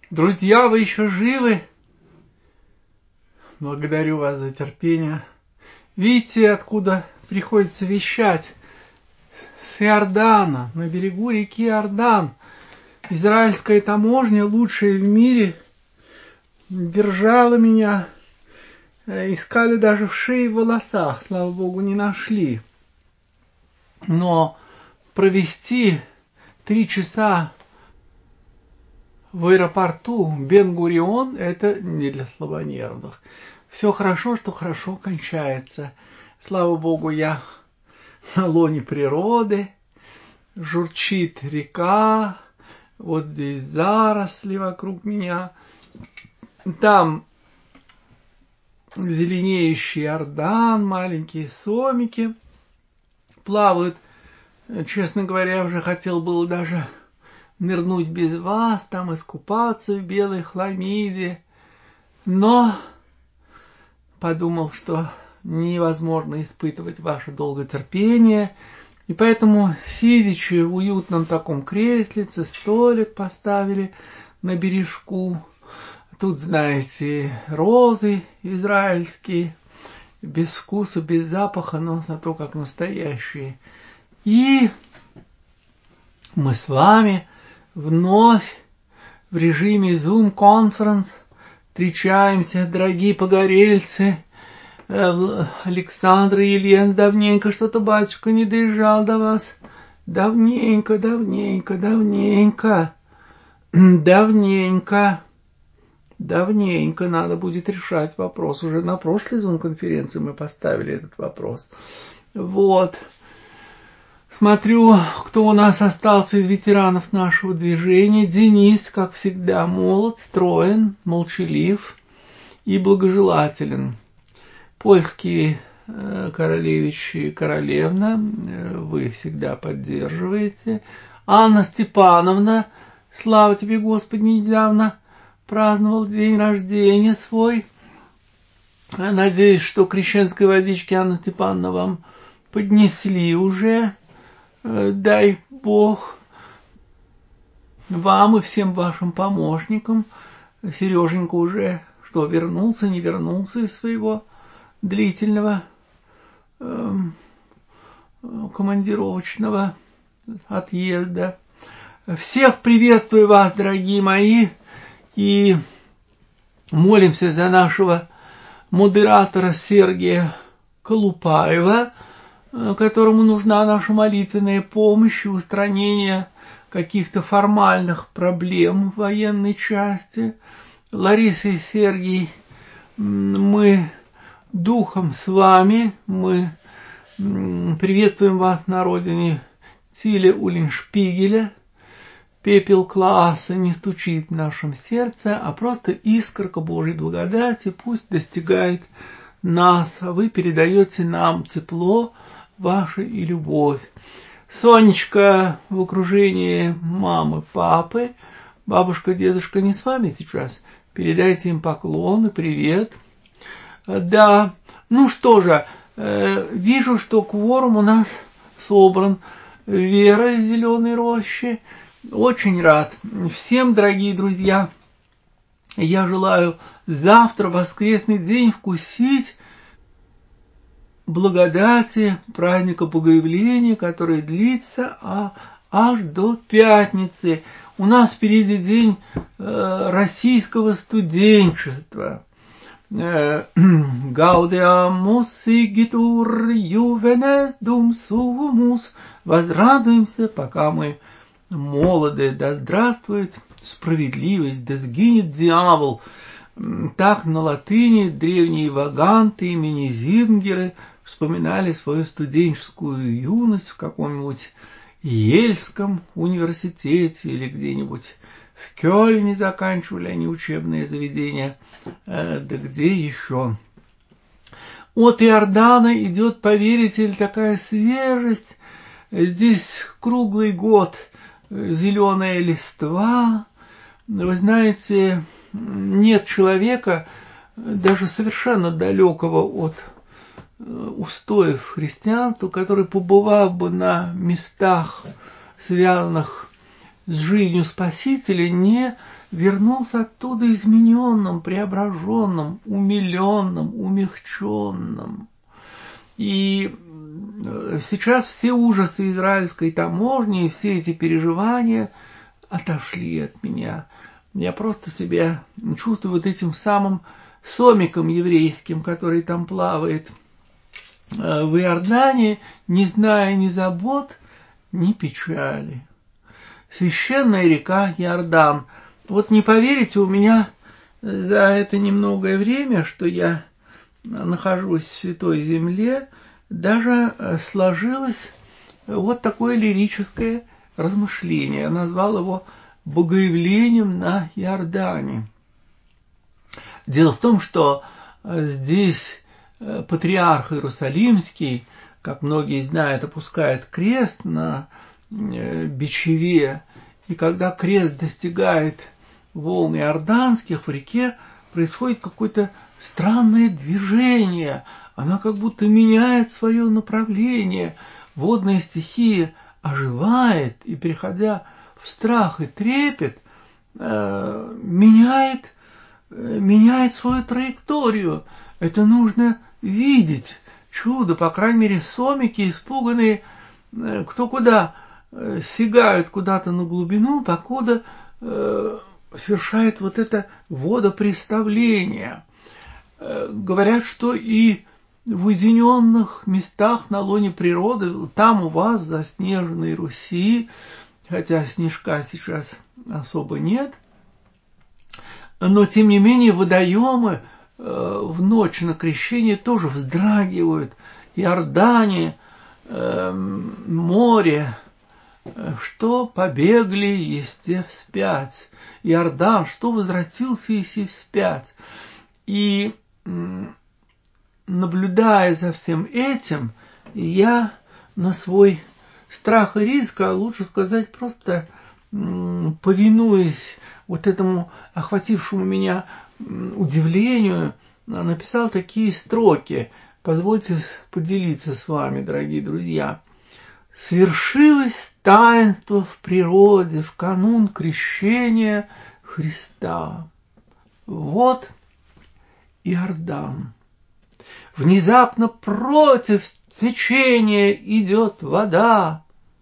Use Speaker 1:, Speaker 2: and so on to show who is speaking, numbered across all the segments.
Speaker 1: Друзья, вы еще живы? Благодарю вас за терпение. Видите, откуда приходится вещать? С Иордана, на берегу реки Иордан. Израильская таможня, лучшая в мире, держала меня. Искали даже в шее и в волосах, слава богу, не нашли. Но провести 3 часа в аэропорту Бен-Гурион — это не для слабонервных. Все хорошо, что хорошо кончается. Слава богу, я на лоне природы, журчит река, вот здесь заросли вокруг меня, там зеленеющий Иордан, маленькие сомики плавают. Честно говоря, уже хотел было даже нырнуть без вас, там искупаться в белой хламиде, но подумал, что невозможно испытывать ваше долготерпение, и поэтому, сидячи в уютном таком креслице, столик поставили на бережку. Тут, знаете, розы израильские, без вкуса, без запаха, но зато как настоящие. И мы с вами вновь в режиме Zoom Conference встречаемся, дорогие погорельцы. Александр и Елена, давненько что-то батюшка не доезжал до вас. Давненько. Надо будет решать вопрос. Уже на прошлой Zoom-конференции мы поставили этот вопрос. Вот. Смотрю, кто у нас остался из ветеранов нашего движения. Денис, как всегда, молод, строен, молчалив и благожелателен. Польский королевич и королевна, вы всегда поддерживаете. Анна Степановна, слава тебе, Господи, недавно праздновал день рождения свой. Надеюсь, что крещенской водички, Анна Степановна, вам поднесли уже. Дай Бог вам и всем вашим помощникам. Сереженька уже вернулся, не вернулся из своего длительного командировочного отъезда. Всех приветствую вас, дорогие мои, и молимся за нашего модератора Сергея Колупаева, которому нужна наша молитвенная помощь и устранение каких-то формальных проблем в военной части. Лариса и Сергей, мы духом с вами, мы приветствуем вас на родине Тиля Уллиншпигеля. Пепел класса не стучит в нашем сердце, а просто искорка Божьей благодати пусть достигает нас, а вы передаете нам тепло ваше и любовь. Сонечка в окружении мамы, папы, бабушка, дедушка не с вами сейчас. Передайте им поклон и привет. Да, ну что же, вижу, что кворум у нас собран. Вера из Зеленой Рощи. Очень рад. Всем, дорогие друзья, я желаю завтра, воскресный день, вкусить благодати праздника Богоявления, который длится аж до пятницы. У нас впереди день российского студенчества. Gaudeamus igitur juvenes dum sumus. Возрадуемся, пока мы молоды. Да здравствует справедливость, да сгинет дьявол. Так на латыни древние ваганты и минизингеры вспоминали свою студенческую юность в каком-нибудь Ельском университете или где-нибудь в Кёльне заканчивали они учебные заведения, да где еще. От Иордана идет, поверите ли, такая свежесть. Здесь круглый год зеленая листва. Вы знаете, нет человека, даже совершенно далекого от устоев христианства, который, побывав бы на местах, связанных с жизнью Спасителя не вернулся оттуда измененным, преображенным, умиленным, умягченным. И сейчас все ужасы израильской таможни и все эти переживания отошли от меня. Я просто себя чувствую вот этим самым сомиком еврейским, который там плавает в Иордане, не зная ни забот, ни печали. Священная река Иордан. Вот не поверите, у меня за это немногое время, что я нахожусь в Святой Земле, даже сложилось вот такое лирическое размышление. Я назвал его «Богоявлением на Иордане». Дело в том, что здесь патриарх Иерусалимский, как многие знают, опускает крест на бичеве, и когда крест достигает волн иорданских, в реке происходит какое-то странное движение, она как будто меняет свое направление, водная стихия оживает и, переходя в страх и трепет, меняет свою траекторию. Это нужно видеть. Чудо, по крайней мере, сомики, испуганные, кто куда, сигают куда-то на глубину, покуда совершает вот это водопреставление. Говорят, что и в уединенных местах на лоне природы, там у вас, в заснеженной Руси, хотя снежка сейчас особо нет, но тем не менее водоемы в ночь на крещение тоже вздрагивают. Иордане, море, что побегли есте вспять. Иордан, что возвратился еси вспять. И наблюдая за всем этим, я на свой страх и риск, а лучше сказать просто повинуясь вот этому охватившему меня удивлению, написал такие строки. Позвольте поделиться с вами, дорогие друзья. «Свершилось таинство в природе в канун крещения Христа. Вот Иордан. Внезапно против течения идет вода.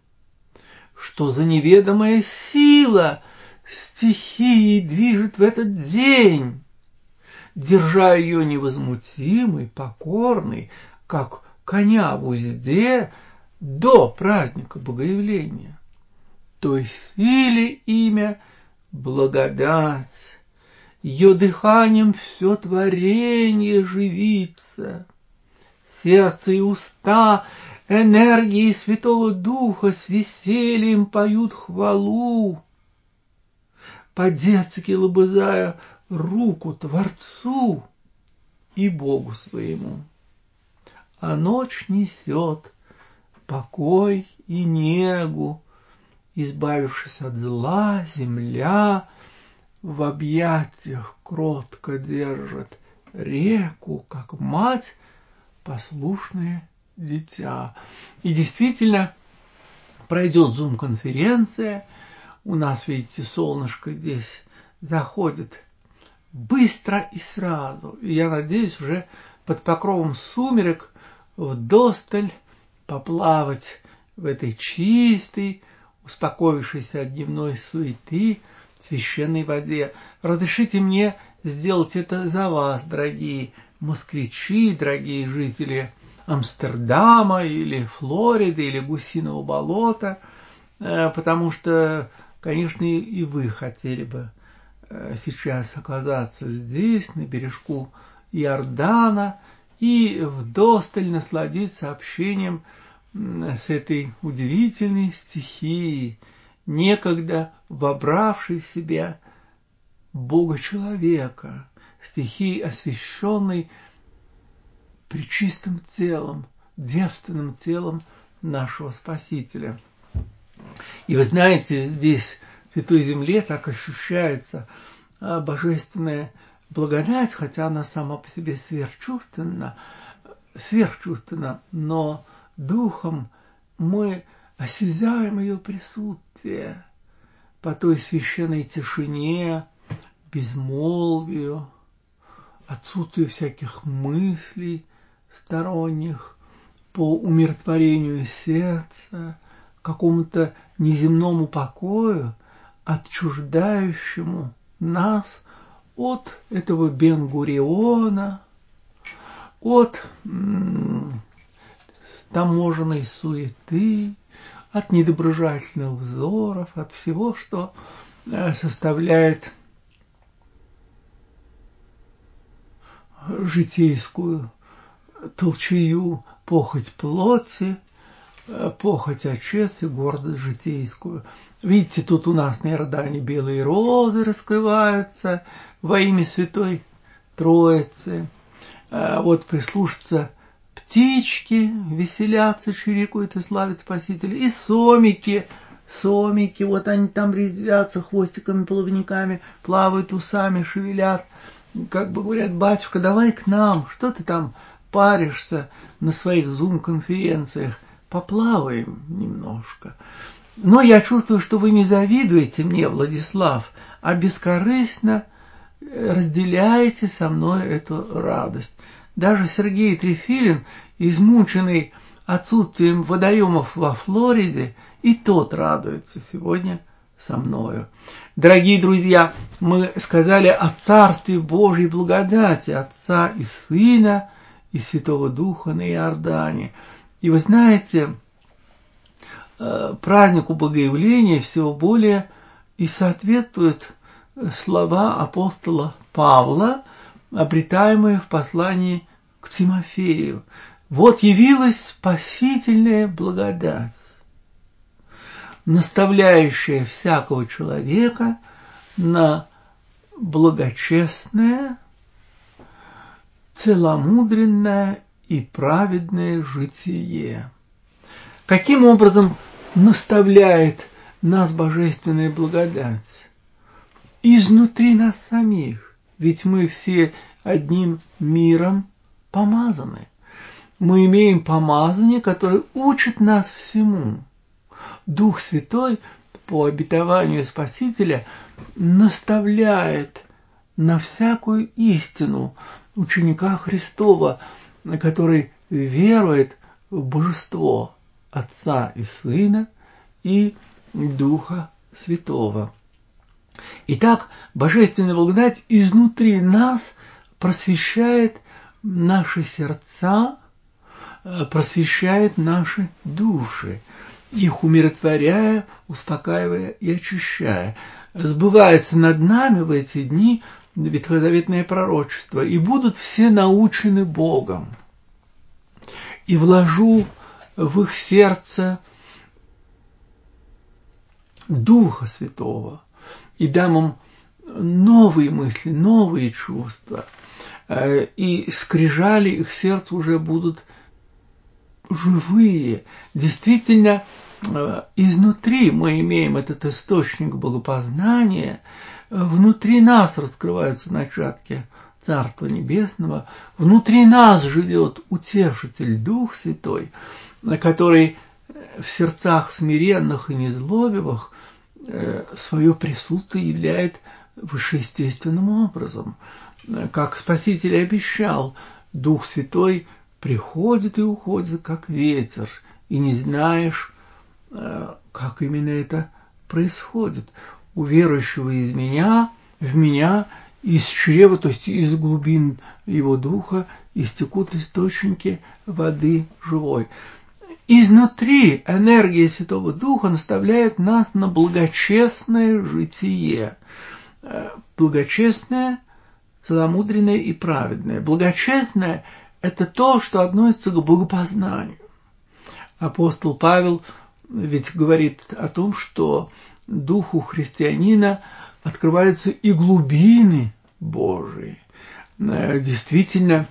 Speaker 1: Что за неведомая сила стихией движет в этот день, держа ее невозмутимой, покорной, как коня в узде до праздника Богоявления. Той силе имя благодать, ее дыханием все творение живится, сердце и уста энергии Святого Духа с весельем поют хвалу, по-детски лобызая руку Творцу и Богу своему. А ночь несет покой и негу, избавившись от зла, земля в объятиях кротко держит реку, как мать послушное дитя. И действительно, пройдет зум-конференция, у нас, видите, солнышко здесь заходит быстро и сразу. И я надеюсь, уже под покровом сумерек вдосталь поплавать в этой чистой, успокоившейся от дневной суеты священной воде. Разрешите мне сделать это за вас, дорогие москвичи, дорогие жители Амстердама или Флориды или Гусиного болота, потому что, конечно, и вы хотели бы сейчас оказаться здесь, на бережку Иордана, и вдосталь насладиться общением с этой удивительной стихией, некогда вобравшей в себя Бога-человека, стихией, освященной пречистым телом, девственным телом нашего Спасителя. И вы знаете, здесь, в Святой Земле, так ощущается божественная благодать, хотя она сама по себе сверхчувственна, но духом мы осязаем ее присутствие, по той священной тишине, безмолвию, отсутствию всяких мыслей сторонних, по умиротворению сердца, какому-то неземному покою, отчуждающему нас от этого Бен-Гуриона, от таможенной суеты, от недоброжелательных взоров, от всего, что составляет житейскую толчею, похоть плоти, похоть очес и гордость житейскую. Видите, тут у нас на Иордане белые розы раскрываются во имя Святой Троицы. Вот прислушаться, птички веселятся, чирикают и славят Спасителя. И сомики, вот они там резвятся хвостиками, плавниками, плавают усами, шевелят. Как бы говорят: батюшка, давай к нам, что ты там паришься на своих зум-конференциях, поплаваем немножко. Но я чувствую, что вы не завидуете мне, Владислав, а бескорыстно разделяете со мной эту радость. Даже Сергей Трефилин, измученный отсутствием водоемов во Флориде, и тот радуется сегодня со мною. Дорогие друзья, мы сказали о Царстве Божьей благодати, Отца и Сына и Святого Духа на Иордане. И вы знаете, празднику Богоявления всего более и соответствуют слова апостола Павла, обретаемые в послании к Тимофею. Вот явилась спасительная благодать, наставляющая всякого человека на благочестное, целомудренное и праведное житие. Каким образом наставляет нас божественная благодать? Изнутри нас самих, ведь мы все одним миром помазаны. Мы имеем помазание, которое учит нас всему. Дух Святой по обетованию Спасителя наставляет на всякую истину ученика Христова, который верует в Божество Отца и Сына и Духа Святого. Итак, божественная благодать изнутри нас просвещает наши сердца, просвещает наши души, их умиротворяя, успокаивая и очищая. Сбывается над нами в эти дни ветхозаветное пророчество: и будут все научены Богом, и вложу в их сердце Духа Святого, и дам им новые мысли, новые чувства, и скрижали их сердца уже будут живые. Действительно, изнутри мы имеем этот источник богопознания, внутри нас раскрываются начатки Царства Небесного, внутри нас живет Утешитель, Дух Святой, который в сердцах смиренных и незлобивых свое присутствие являет высшеестественным образом. Как Спаситель обещал, Дух Святой приходит и уходит, как ветер, и не знаешь, как именно это происходит. У верующего в меня, из чрева, то есть из глубин его духа, истекут источники воды живой. Изнутри энергия Святого Духа наставляет нас на благочестное житие. Благочестное, целомудренное и праведное. Благочестное – это то, что относится к богопознанию. Апостол Павел ведь говорит о том, что духу христианина открываются и глубины Божии. Действительно,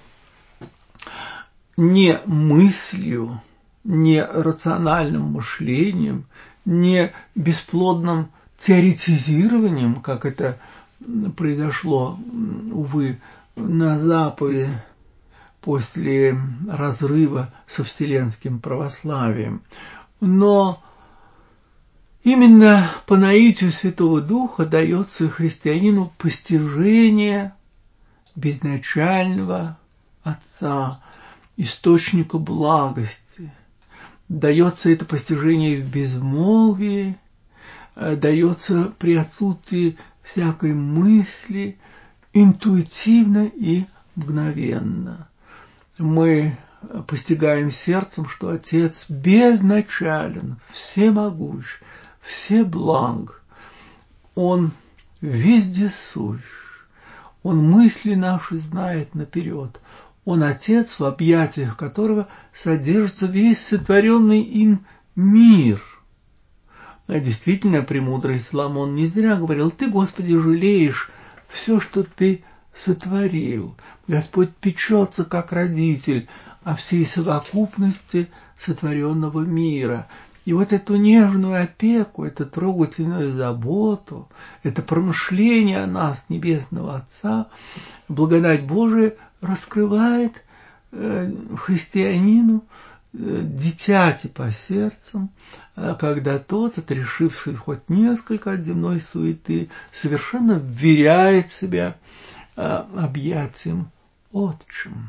Speaker 1: не мыслью, не рациональным мышлением, не бесплодным теоретизированием, как это произошло, увы, на Западе после разрыва со вселенским православием, но Именно по наитию Святого Духа дается христианину постижение безначального Отца, источника благости. Дается это постижение в безмолвии, дается при отсутствии всякой мысли, интуитивно и мгновенно. Мы постигаем сердцем, что Отец безначален, всемогущ, всеблаг. Он вездесущ. Он мысли наши знает наперед. Он Отец, в объятиях которого содержится весь сотворенный им мир. А действительно, премудрый Соломон не зря говорил: «Ты, Господи, жалеешь все, что Ты сотворил». Господь печется, как родитель, о всей совокупности сотворенного мира. И вот эту нежную опеку, эту трогательную заботу, это промышление о нас Небесного Отца, благодать Божия раскрывает христианину дитяти по сердцам, когда тот, отрешивший хоть несколько от земной суеты, совершенно вверяет себя объятиям Отчим.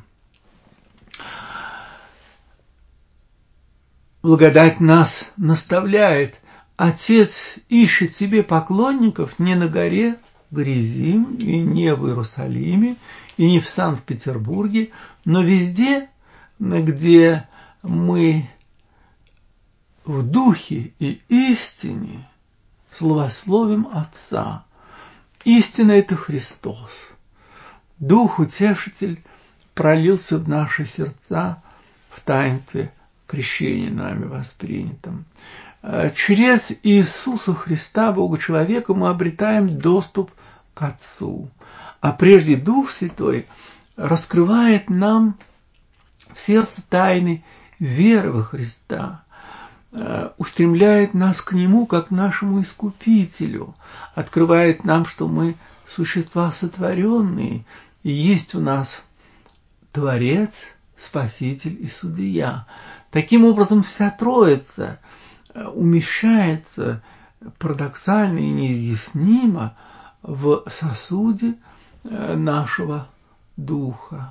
Speaker 1: Благодать нас наставляет. Отец ищет себе поклонников не на горе Гризим, и не в Иерусалиме, и не в Санкт-Петербурге, но везде, где мы в духе и истине славословим Отца. Истина – это Христос. Дух Утешитель пролился в наши сердца в таинстве крещения нами воспринятом. Через Иисуса Христа, Бога человека, мы обретаем доступ к Отцу. А прежде Дух Святой раскрывает нам в сердце тайны веры во Христа, устремляет нас к Нему как к нашему Искупителю, открывает нам, что мы существа сотворенные, и есть у нас Творец, Спаситель и Судья. Таким образом, вся Троица умещается парадоксально и неизъяснимо в сосуде нашего Духа.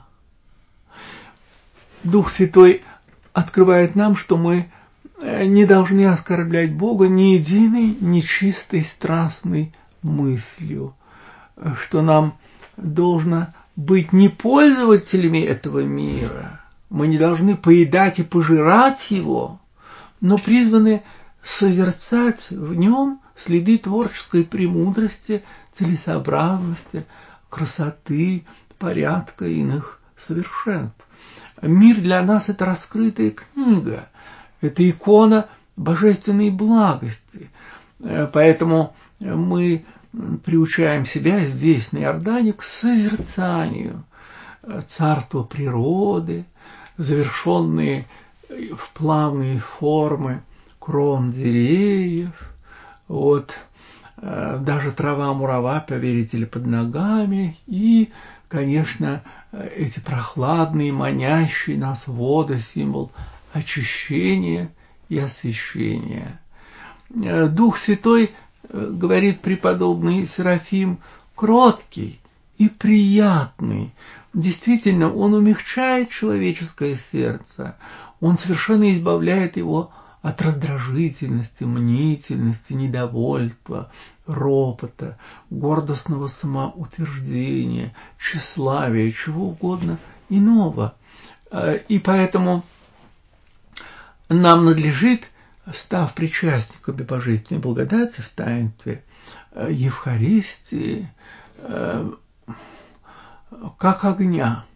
Speaker 1: Дух Святой открывает нам, что мы не должны оскорблять Бога ни единой нечистой страстной мыслью, что нам должно быть не пользователями этого мира, мы не должны поедать и пожирать его, но призваны созерцать в нем следы творческой премудрости, целесообразности, красоты, порядка и иных совершенств. Мир для нас – это раскрытая книга, это икона божественной благости. Поэтому мы приучаем себя здесь, на Иордане, к созерцанию царства природы, завершенные в плавные формы крон деревьев, вот, даже трава-мурава, поверите ли, под ногами, и, конечно, эти прохладные, манящие нас воды, символ очищения и освящения. Дух Святой, говорит преподобный Серафим, кроткий и приятный. Действительно, он умягчает человеческое сердце, он совершенно избавляет его от раздражительности, мнительности, недовольства, ропота, гордостного самоутверждения, тщеславия, чего угодно иного. И поэтому нам надлежит, став причастниками божественной благодати в таинстве Евхаристии, как огня,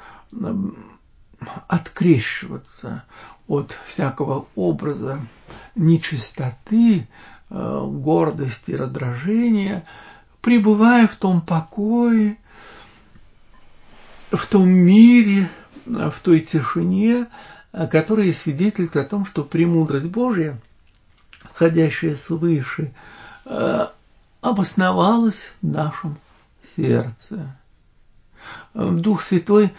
Speaker 1: открещиваться от всякого образа нечистоты, гордости, раздражения, пребывая в том покое, в том мире, в той тишине, которая свидетельствует о том, что премудрость Божия, сходящая свыше, обосновалась в нашем сердце. Дух Святой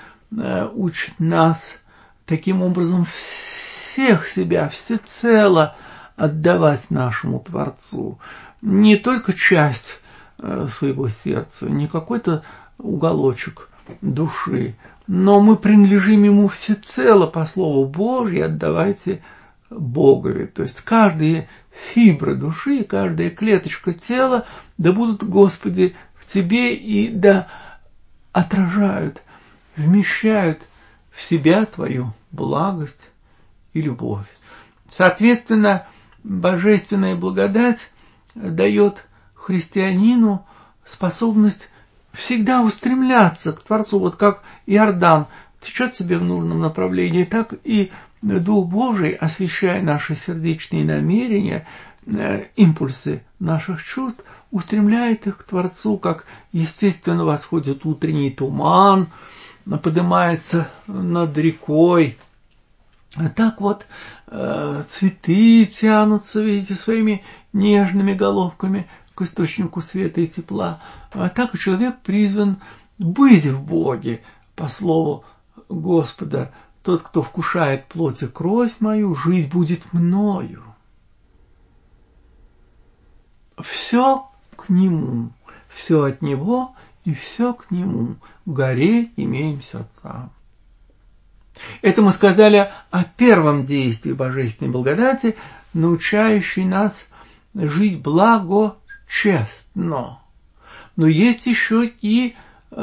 Speaker 1: учит нас таким образом всех себя всецело отдавать нашему Творцу не только часть своего сердца, не какой-то уголочек души, но мы принадлежим Ему всецело, по Слову Божьему, отдавайте Богови. То есть каждая фибра души, каждая клеточка тела да будут, Господи, в Тебе и да отражают, вмещают в себя Твою благость и любовь. Соответственно, божественная благодать дает христианину способность всегда устремляться к Творцу, вот как Иордан течет себе в нужном направлении, так и Дух Божий, освещая наши сердечные намерения, импульсы наших чувств, устремляет их к Творцу, как естественно восходит утренний туман, поднимается над рекой. Так вот цветы тянутся, видите, своими нежными головками к источнику света и тепла. Так и человек призван быть в Боге, по слову Господа. Тот, кто вкушает плоть и кровь мою, жить будет мною. Все к Нему, все от Него и все к Нему. Гореть имеем сердца. Это мы сказали о первом действии божественной благодати, научающей нас жить благочестно. Но есть еще и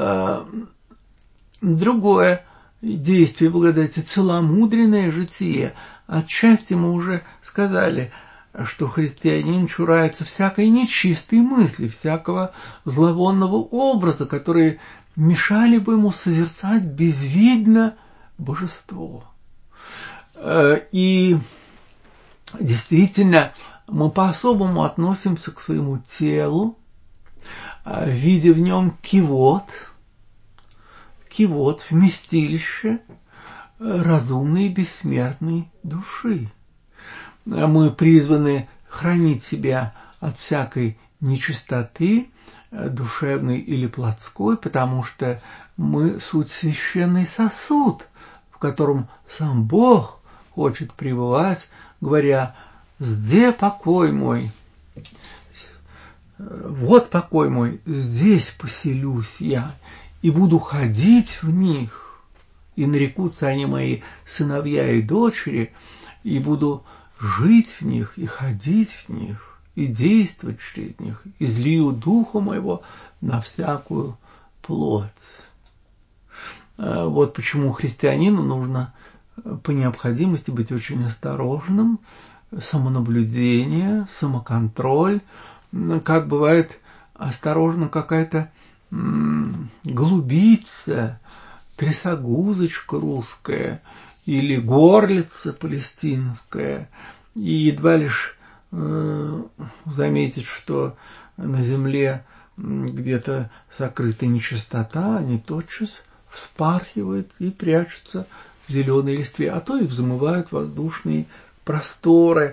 Speaker 1: другое действие благодати, целомудренное житие. Отчасти мы уже сказали, что христианин чурается всякой нечистой мысли, всякого зловонного образа, которые мешали бы ему созерцать безвидно божество. И действительно, мы по-особому относимся к своему телу, видя в нем кивот, вместилище разумной и бессмертной души. Мы призваны хранить себя от всякой нечистоты, душевной или плотской, потому что мы суть священный сосуд, в котором сам Бог хочет пребывать, говоря: «Где покой мой? Вот покой мой, здесь поселюсь я, и буду ходить в них, и нарекутся они мои сыновья и дочери, и буду жить в них, и ходить в них, и действовать через них, и излию духа моего на всякую плоть». Вот почему христианину нужно по необходимости быть очень осторожным, самонаблюдение, самоконтроль. Как бывает осторожно какая-то голубица, трясогузочка русская или горлица палестинская, и едва лишь заметить, что на земле где-то сокрыта нечистота, они тотчас вспархивают и прячутся в зеленой листве, а то и взмывают воздушные просторы.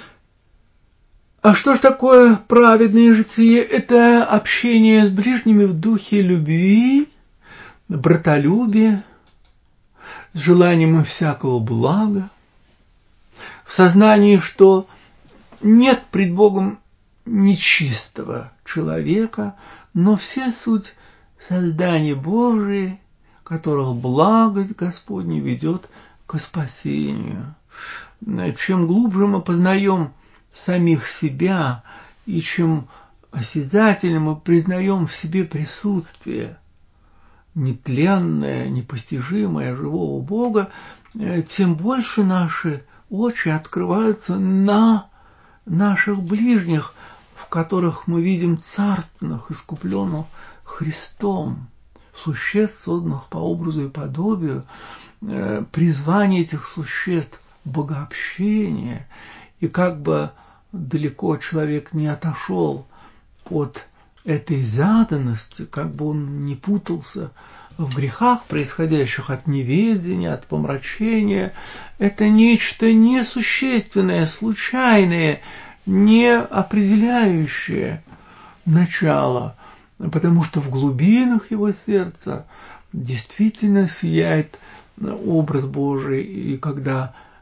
Speaker 1: А что ж такое праведное житие? Это общение с ближними в духе любви, братолюбия, с желанием всякого блага, в сознании, что нет пред Богом нечистого человека, но все суть создания Божие, которых благость Господня ведет к спасению. Чем глубже мы познаем самих себя, и чем осязательно мы признаем в себе присутствие нетленное, непостижимое живого Бога, тем больше наши очи открываются на наших ближних, в которых мы видим царственных, искупленных Христом, существ, созданных по образу и подобию. Призвание этих существ – богообщение, и как бы далеко человек не отошел от этой заданности, как бы он не путался в грехах, происходящих от неведения, от помрачения, это нечто несущественное, случайное, не определяющее начало, потому что в глубинах его сердца действительно сияет образ Божий, и когда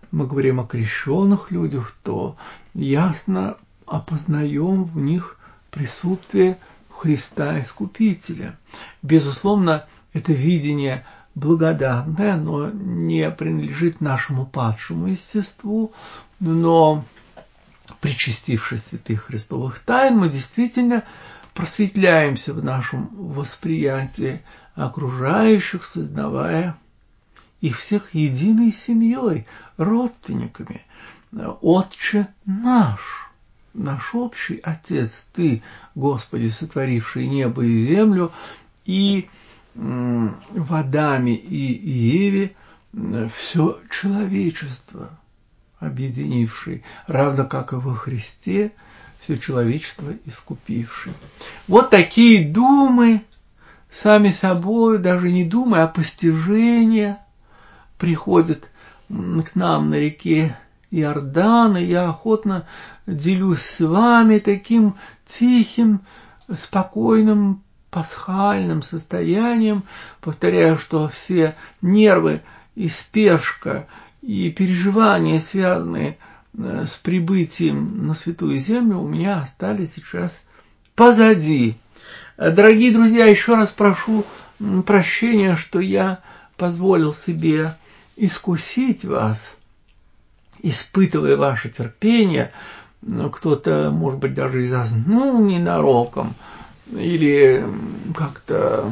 Speaker 1: мы говорим о крещенных людях, то ясно опознаем в них присутствие Христа Искупителя. Безусловно, это видение благодатное, но не принадлежит нашему падшему естеству, но причастившись святых Христовых тайн, мы действительно просветляемся в нашем восприятии окружающих, сознавая их всех единой семьей, родственниками. Отче наш, наш общий Отец, Ты, Господи, сотворивший небо и землю, и в Адаме и Еве все человечество объединивший, равно как и во Христе все человечество искупивший. Вот такие думы, сами собой, даже не думы, а постижения приходят к нам на реке Иордан, и я охотно делюсь с вами таким тихим, спокойным, пасхальным состоянием. Повторяю, что все нервы и спешка, и переживания, связанные с прибытием на Святую Землю, у меня остались сейчас позади. Дорогие друзья, еще раз прошу прощения, что я позволил себе искусить вас, испытывая ваше терпение. Кто-то, может быть, даже и заснул ненароком, или как-то...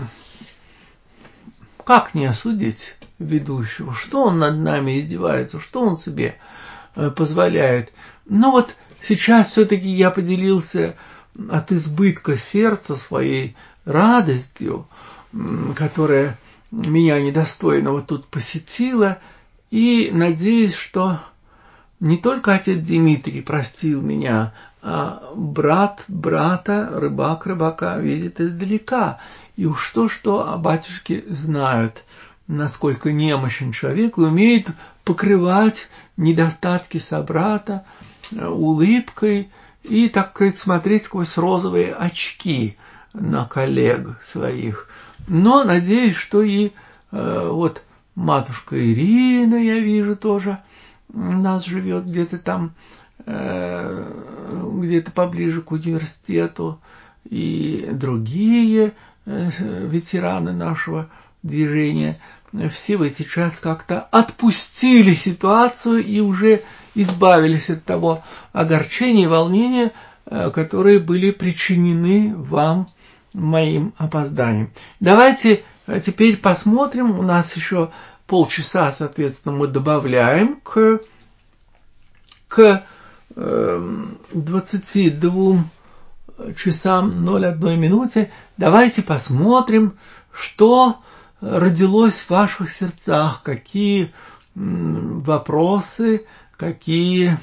Speaker 1: Как не осудить ведущего? Что он над нами издевается? Что он себе позволяет? Но вот сейчас все-таки я поделился от избытка сердца своей радостью, которая меня недостойного тут посетила, и надеюсь, что не только отец Дмитрий простил меня, а брат брата, рыбак рыбака видит издалека. И уж то-что, а батюшки знают, насколько немощен человек и умеет покрывать недостатки собрата улыбкой и, так сказать, смотреть сквозь розовые очки на коллег своих. Но надеюсь, что и вот матушка Ирина, я вижу, тоже у нас живет где-то там, где-то поближе к университету, и другие ветераны нашего движения, все вы сейчас как-то отпустили ситуацию и уже избавились от того огорчения и волнения, которые были причинены вам моим опозданием. Давайте теперь посмотрим, у нас еще полчаса, соответственно, мы добавляем к 22 часам 01 минуте. Давайте посмотрим, что родилось в ваших сердцах, какие вопросы, какие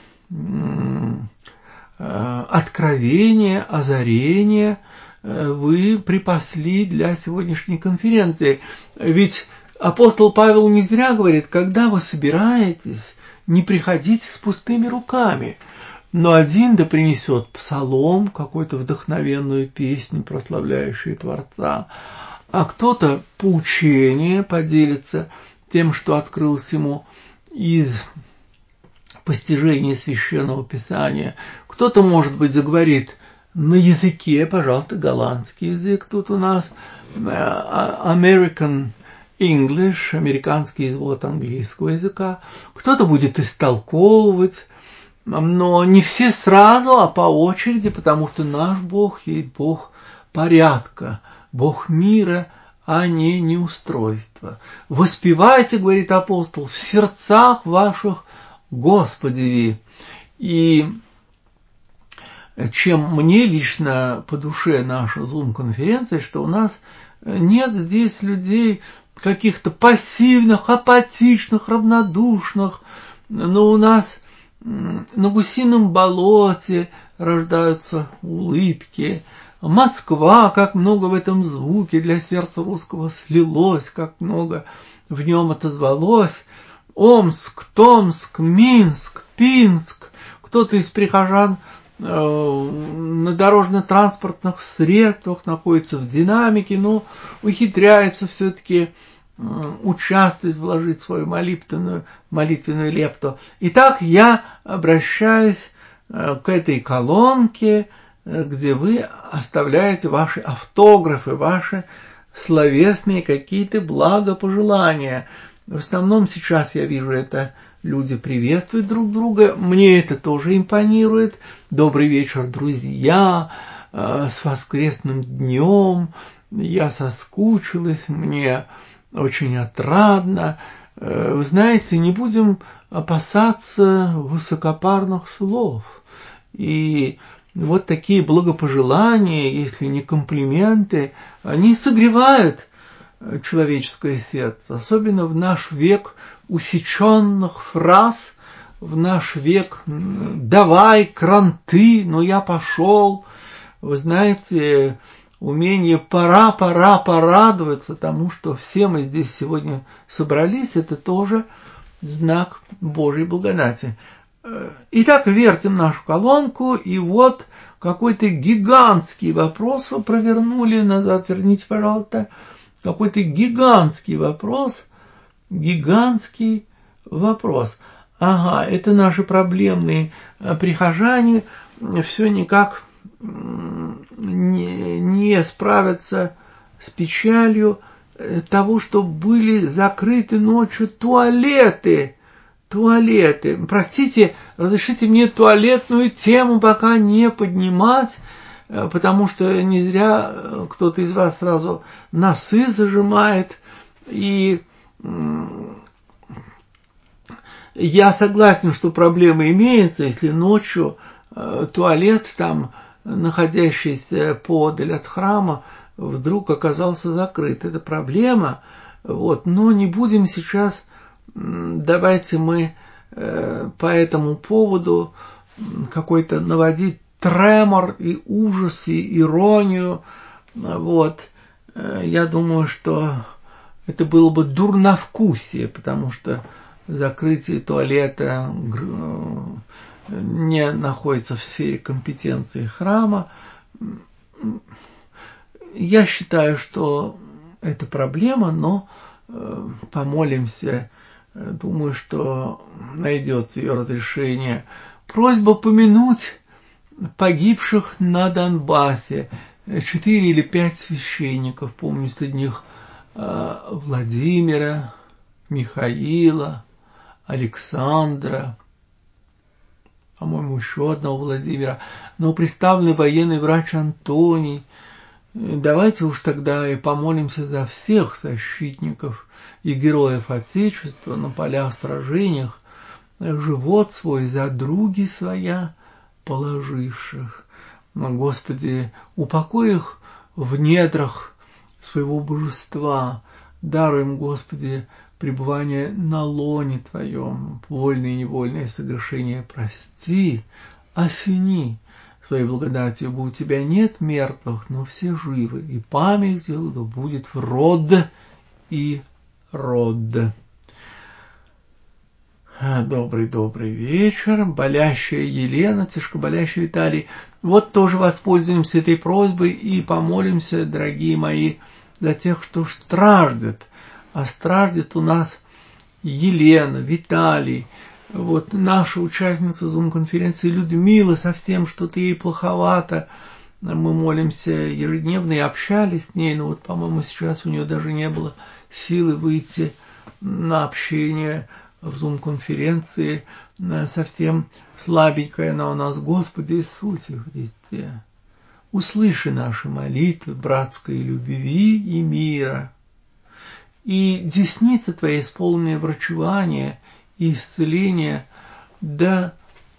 Speaker 1: откровения, озарения вы припасли для сегодняшней конференции. Ведь апостол Павел не зря говорит, когда вы собираетесь, не приходите с пустыми руками. Но один да принесет псалом, какую-то вдохновенную песню, прославляющую Творца, а кто-то поучение поделится тем, что открылось ему из постижения Священного Писания. Кто-то, может быть, заговорит на языке, пожалуйста, голландский язык тут у нас, American English, американский извод английского языка. Кто-то будет истолковывать, но не все сразу, а по очереди, потому что наш Бог есть Бог порядка, Бог мира, а не неустройства. Воспевайте, говорит апостол, в сердцах ваших Господеви. И чем мне лично по душе наша Zoom-конференция, что у нас нет здесь людей каких-то пассивных, апатичных, равнодушных, но у нас на гусином болоте рождаются улыбки. Москва, как много в этом звуке для сердца русского слилось, как много в нем отозвалось. Омск, Томск, Минск, Пинск. Кто-то из прихожан на дорожно-транспортных средствах находится в динамике, но ухитряется все-таки участвовать, вложить свою молитвенную лепту. Итак, я обращаюсь к этой колонке, где вы оставляете ваши автографы, ваши словесные какие-то благопожелания. В основном сейчас я вижу это, люди приветствуют друг друга, мне это тоже импонирует. Добрый вечер, друзья, с воскресным днем, я соскучилась, мне очень отрадно. Вы знаете, не будем опасаться высокопарных слов. И вот такие благопожелания, если не комплименты, они согревают человеческое сердце, особенно в наш век усеченных фраз, в наш век «давай, кранты, но я пошел». Вы знаете, умение «пора порадоваться тому, что все мы здесь сегодня собрались», это тоже знак Божьей благодати. Итак, вертим нашу колонку, и вот какой-то гигантский вопрос вы провернули, назад верните, пожалуйста, какой-то гигантский вопрос. Ага, это наши проблемные прихожане, все никак не справятся с печалью того, что были закрыты ночью туалеты. Простите, разрешите мне туалетную тему пока не поднимать, потому что не зря кто-то из вас сразу носы зажимает. И я согласен, что проблема имеется, если ночью туалет, там, находящийся поодаль от храма, вдруг оказался закрыт. Это проблема. Вот. Но не будем сейчас, давайте мы по этому поводу какой-то наводить тремор и ужас, и иронию. Вот. Я думаю, что это было бы дурновкусие, потому что закрытие туалета не находится в сфере компетенции храма. Я считаю, что это проблема, но помолимся. Думаю, что найдется ее разрешение. Просьба помянуть погибших на Донбассе. 4 или 5 священников, помню, среди них Владимира, Михаила, Александра, по-моему, еще одного Владимира, но представленный военный врач Антоний. Давайте уж тогда и помолимся за всех защитников и героев Отечества на полях сражениях, живот свой за други своя положивших. Господи, упокой их в недрах своего божества, даруй им, Господи, пребывание на лоне Твоем, вольные и невольные согрешения прости, осени Твоей благодатью, ибо у Тебя нет мертвых, но все живы, и память их будет в род и род. Добрый вечер. Болящая Елена, тяжкоболящий Виталий. Вот тоже воспользуемся этой просьбой и помолимся, дорогие мои, за тех, кто страждет. А страждет у нас Елена, Виталий, вот наша участница Зум-конференции Людмила, совсем что-то ей плоховато. Мы молимся ежедневно и общались с ней, но вот, по-моему, сейчас у нее даже не было силы выйти на общение в Зум-конференции. Совсем слабенькая она у нас. Господи Иисусе Христе, услыши наши молитвы братской любви и мира. И десница Твоя, исполненная врачевания и исцеления, да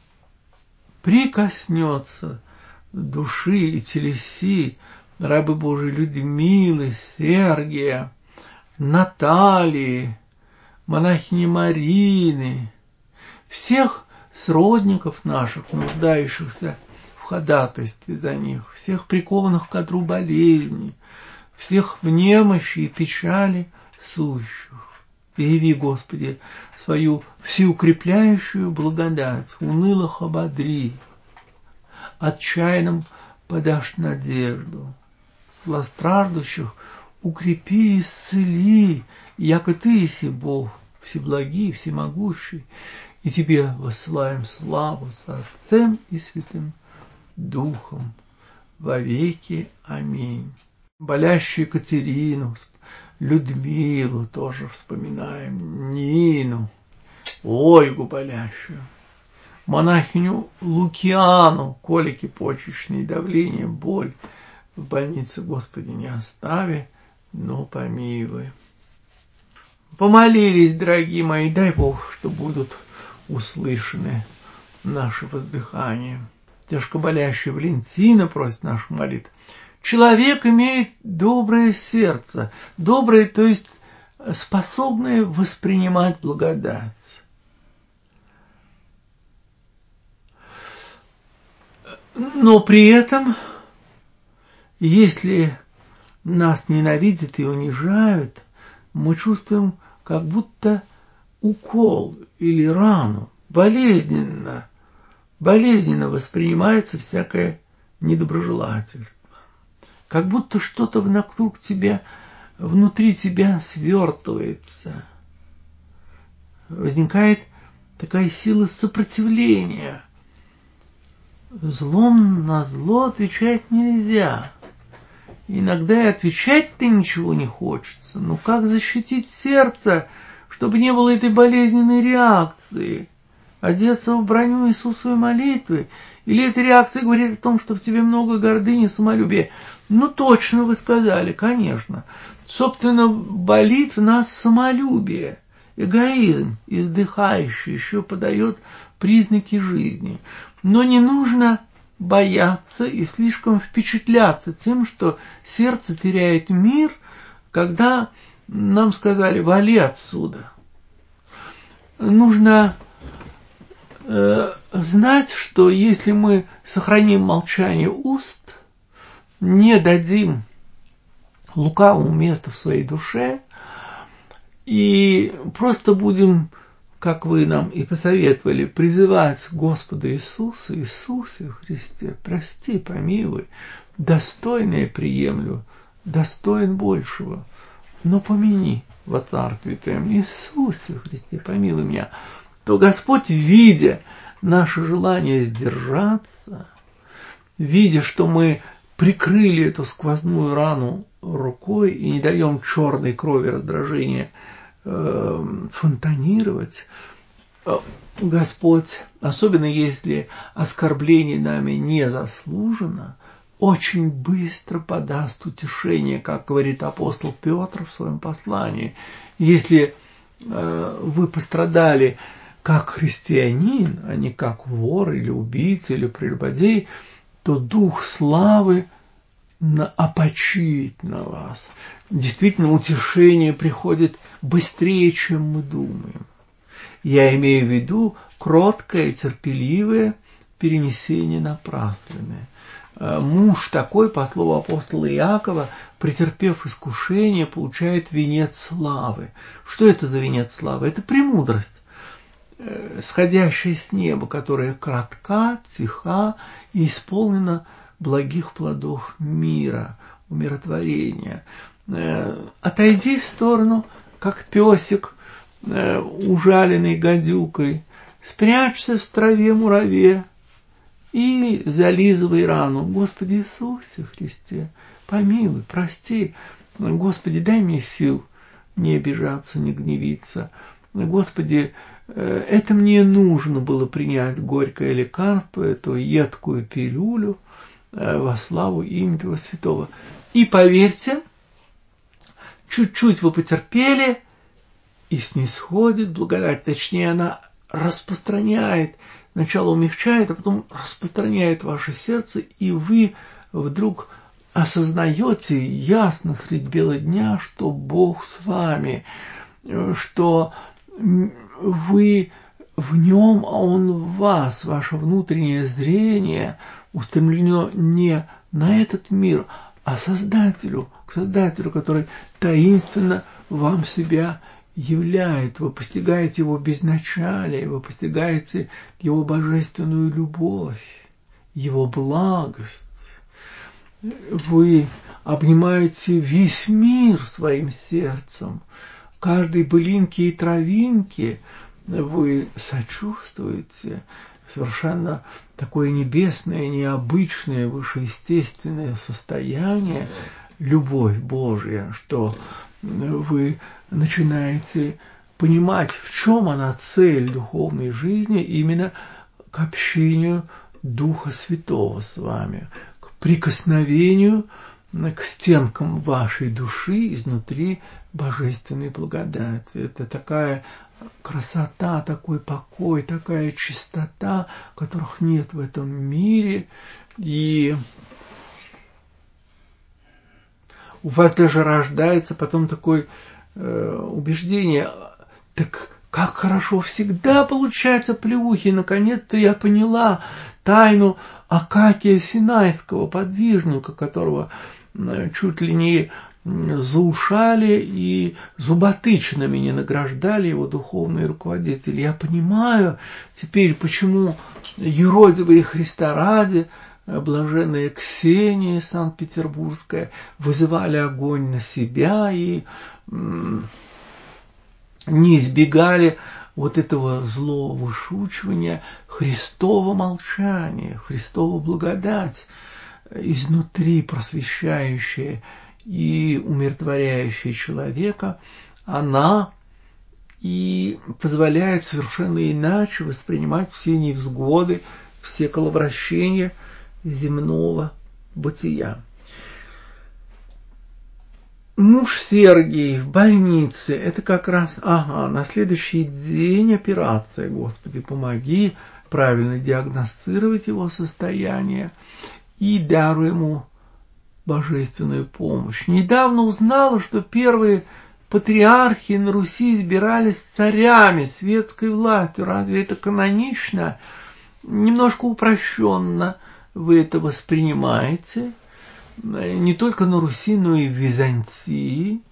Speaker 1: прикоснется души и телеси рабы Божией Людмилы, Сергия, Натальи, монахини Марины, всех сродников наших, нуждающихся в ходатайстве за них, всех прикованных к одру болезни, всех в немощи и печали сущих. И яви, Господи, свою всеукрепляющую благодать, унылых ободри, отчаянным подашь надежду, злостраждущих укрепи, исцели, яко Ты еси Бог, всеблагий, всемогущий, и Тебе воссылаем славу со Отцем и Святым Духом вовеки. Аминь. Болящую Екатерину, Людмилу тоже вспоминаем, Нину, Ольгу болящую, монахиню Лукиану, колики почечные, давление, боль. В больнице, Господи, не остави, но помилуй. Помолились, дорогие мои, дай Бог, что будут услышаны наши воздыхания. Тяжко болящая Валентина просит нашу молитву. Человек имеет доброе сердце, доброе, то есть способное воспринимать благодать. Но при этом, если нас ненавидят и унижают, мы чувствуем как будто укол или рану, болезненно воспринимается всякое недоброжелательство. Как будто что-то вокруг тебя, внутри тебя свертывается. Возникает такая сила сопротивления. Злом на зло отвечать нельзя. Иногда и отвечать-то ничего не хочется. Но как защитить сердце, чтобы не было этой болезненной реакции? Одеться в броню Иисусовой молитвы? Или эта реакция говорит о том, что в тебе много гордыни, самолюбия? Ну, точно вы сказали, конечно. Собственно, болит в нас самолюбие. Эгоизм, издыхающий, еще подает признаки жизни. Но не нужно бояться и слишком впечатляться тем, что сердце теряет мир, когда нам сказали: вали отсюда. Нужно знать, что если мы сохраним молчание уст, не дадим лукавому места в своей душе и просто будем, как вы нам и посоветовали, призывать Господа Иисуса: Иисусе Христе, прости, помилуй, достойное приемлю, достоин большего, но помяни во Царстве Твоем, Иисусе Христе, помилуй меня, то Господь, видя наше желание сдержаться, видя, что мы прикрыли эту сквозную рану рукой и не даем черной крови раздражения фонтанировать, Господь, особенно если оскорбление нами не заслужено, очень быстро подаст утешение, как говорит апостол Петр в своем послании. Если вы пострадали как христианин, а не как вор или убийца или прелюбодей, то Дух славы опочит на вас. Действительно, утешение приходит быстрее, чем мы думаем. Я имею в виду кроткое, терпеливое перенесение напрасленное. Муж такой, по слову апостола Иакова, претерпев искушение, получает венец славы. Что это за венец славы? Это премудрость, сходящая с неба, которая кратка, тиха и исполнена благих плодов мира, умиротворения. Отойди в сторону, как песик, ужаленный гадюкой, спрячься в траве мураве и зализывай рану. Господи Иисусе Христе, помилуй, прости. Господи, дай мне сил не обижаться, не гневиться. Господи, это мне нужно было принять горькое лекарство, эту едкую пилюлю во славу имени Твоего Святого. И поверьте, чуть-чуть вы потерпели, и снисходит благодать, точнее, она распространяет, сначала умягчает, а потом распространяет ваше сердце, и вы вдруг осознаете ясно средь бела дня, что Бог с вами, что вы в нем, а он в вас, ваше внутреннее зрение устремлено не на этот мир, а к Создателю, который таинственно вам себя являет. Вы постигаете его безначалие, вы постигаете его божественную любовь, его благость. вы обнимаете весь мир своим сердцем. Каждой былинке и травинке вы сочувствуете. Совершенно такое небесное, необычное, вышеестественное состояние, любовь Божья, что вы начинаете понимать, в чем она цель духовной жизни, именно к общению Духа Святого с вами, к прикосновению к стенкам вашей души изнутри божественной благодати. Это такая красота, такой покой, такая чистота, которых нет в этом мире. И у вас даже рождается потом такое убеждение, так как хорошо всегда получать оплеухи. Наконец-то я поняла тайну Акакия Синайского, подвижника, которого чуть ли не заушали и зуботычинами не награждали его духовные руководители. Я понимаю теперь, почему юродивые и Христа ради, блаженная Ксения Санкт-Петербургская, вызывали огонь на себя и не избегали вот этого злого вышучивания, Христово молчание, Христова благодать, изнутри просвещающая и умиротворяющая человека, она и позволяет совершенно иначе воспринимать все невзгоды, все коловращения земного бытия. Муж Сергий в больнице, это как раз, на следующий день операция, Господи, помоги правильно диагностировать его состояние и даруй ему божественную помощь. Недавно узнала, что первые патриархи на Руси избирались царями, светской властью. Разве это канонично? Немножко упрощенно вы это воспринимаете. Не только на Руси, но и в Византии.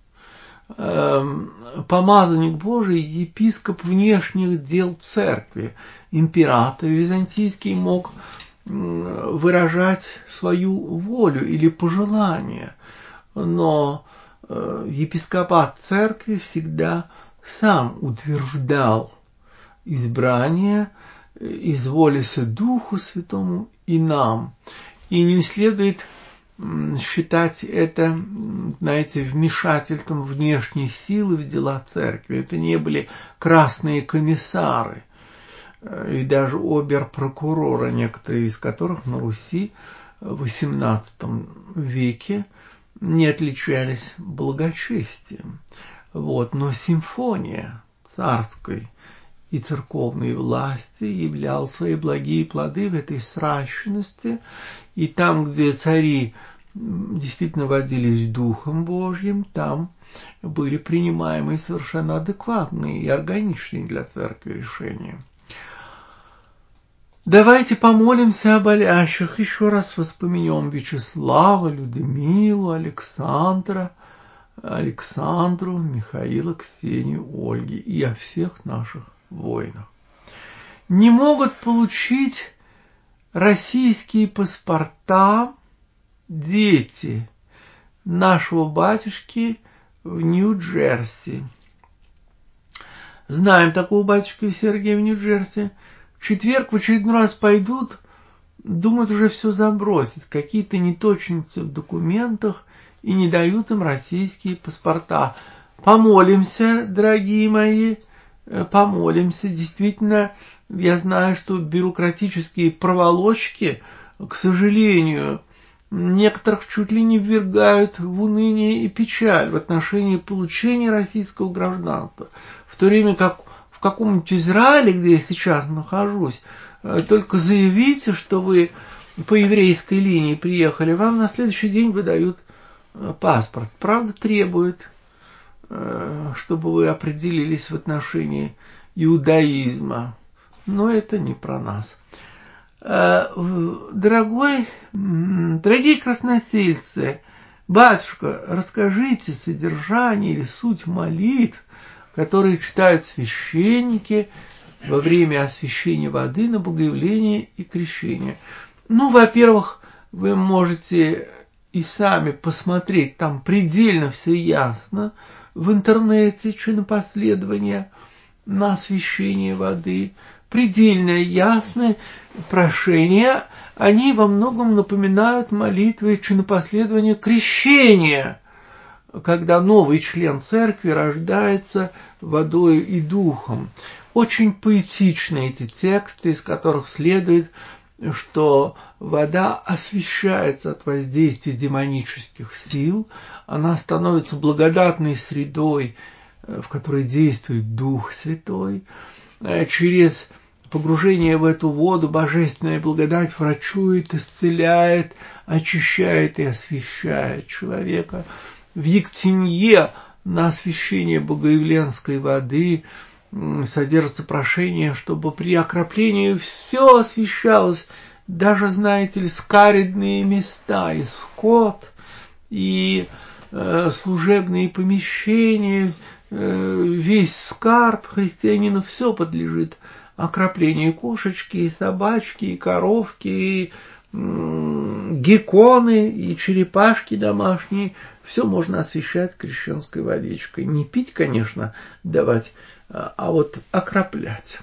Speaker 1: Помазанник Божий, епископ внешних дел церкви, император византийский мог выражать свою волю или пожелание, но епископат церкви всегда сам утверждал избрание, изволися Духу Святому и нам. И не следует считать это, знаете, вмешательством внешней силы в дела церкви. Это не были красные комиссары и даже обер-прокуроры, некоторые из которых на Руси в XVIII веке не отличались благочестием. Но симфония царской и церковной власти являл свои благие плоды в этой сращенности, и там, где цари действительно водились Духом Божьим, там были принимаемые совершенно адекватные и органичные для церкви решения. Давайте помолимся о болящих, еще раз воспомянем Вячеслава, Людмилу, Александру, Михаила, Ксению, Ольги и о всех наших воинах. Не могут получить российские паспорта дети нашего батюшки в Нью-Джерси. Знаем такого батюшку Сергия в Нью-Джерси. В четверг в очередной раз пойдут, думают уже все забросить, какие-то неточности в документах и не дают им российские паспорта. Помолимся, дорогие мои, помолимся. Действительно, я знаю, что бюрократические проволочки, к сожалению, некоторых чуть ли не ввергают в уныние и печаль в отношении получения российского гражданства. В то время как в каком-нибудь Израиле, где я сейчас нахожусь, только заявите, что вы по еврейской линии приехали, вам на следующий день выдают паспорт. Правда, требует, чтобы вы определились в отношении иудаизма. Но это не про нас. Дорогие красносельцы, батюшка, расскажите содержание или суть молитв, которые читают священники во время освящения воды на богоявление и крещение. Во-первых, Вы можете и сами посмотреть, там предельно все ясно. В интернете чинопоследования на освящение воды, предельно ясны прошения, они во многом напоминают молитвы чинопоследования крещения, когда новый член церкви рождается водой и духом. Очень поэтичны эти тексты, из которых следует, что вода освещается от воздействия демонических сил, она становится благодатной средой, в которой действует Дух Святой. Через погружение в эту воду божественная благодать врачует, исцеляет, очищает и освящает человека. В Ектенье на освящение богоявленской воды содержится прошение, чтобы при окроплении все освящалось, даже, знаете ли, скаридные места, и скот, и служебные помещения, весь скарб христианина, все подлежит окроплению. Кошечки, и собачки, и коровки, и гекконы, и черепашки домашние, все можно освещать крещенской водичкой. Не пить, конечно, давать, а вот окроплять.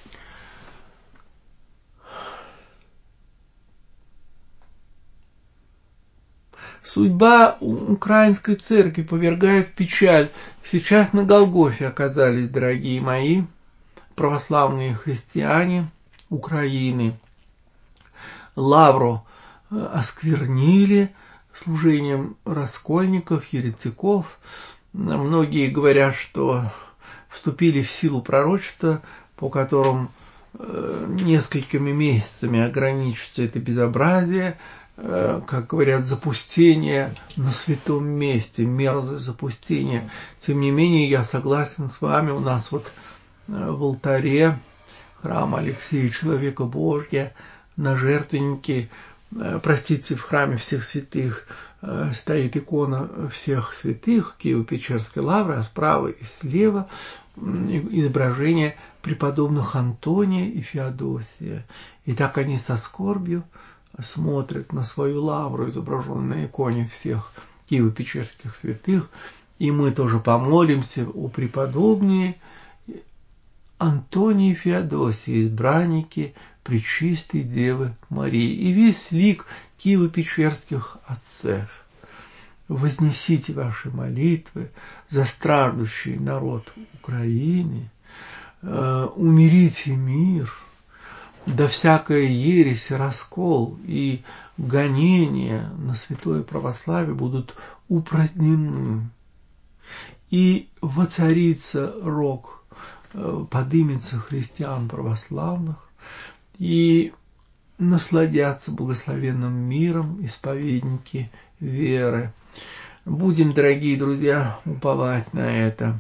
Speaker 1: Судьба украинской церкви повергает в печаль. Сейчас на Голгофе оказались, дорогие мои, православные христиане Украины. Лавру осквернили служением раскольников, еретиков. Многие говорят, что вступили в силу пророчества, по которым несколькими месяцами ограничится это безобразие, как говорят, запустение на святом месте, мерзость запустения. Тем не менее, я согласен с вами, у нас вот в алтаре храма Алексея Человека Божья на жертвеннике, простите, в храме всех святых стоит икона всех святых Киево-Печерской лавры, а справа и слева изображение преподобных Антония и Феодосия. И так они со скорбью смотрят на свою лавру, изображенную на иконе всех Киево-Печерских святых, и мы тоже помолимся о преподобные Антонии и Феодосии, избранники Пречистой Девы Марии, и весь лик Киево-Печерских отцев. Вознесите ваши молитвы за страждущий народ Украины, умирите мир, да всякая ересь, раскол и гонения на святое православие будут упразднены, и воцарится рок, подымется христиан православных, и насладятся благословенным миром исповедники веры. Будем, дорогие друзья, уповать на это.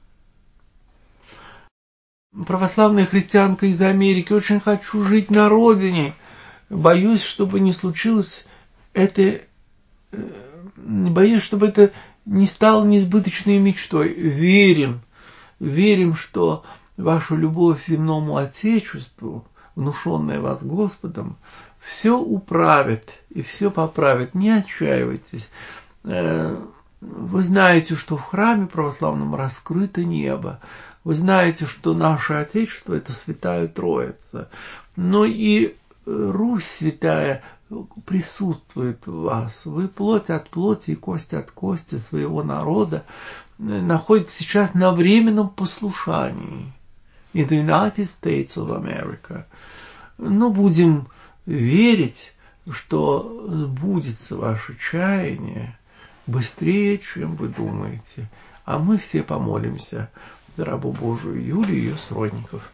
Speaker 1: Православная христианка из Америки, очень хочу жить на родине. Боюсь, чтобы не случилось это, боюсь, чтобы это не стало несбыточной мечтой. Верим, что ваша любовь к земному Отечеству, внушенная вас Господом, все управит и все поправит. Не отчаивайтесь. Вы знаете, что в храме православном раскрыто небо. Вы знаете, что наше Отечество – это Святая Троица. Но и Русь Святая присутствует в вас. Вы плоть от плоти и кость от кости своего народа находитесь сейчас на временном послушании. In the United States of America. Но будем верить, что сбудется ваше чаяние быстрее, чем вы думаете. А мы все помолимся за рабу Божию Юлию и ее сродников.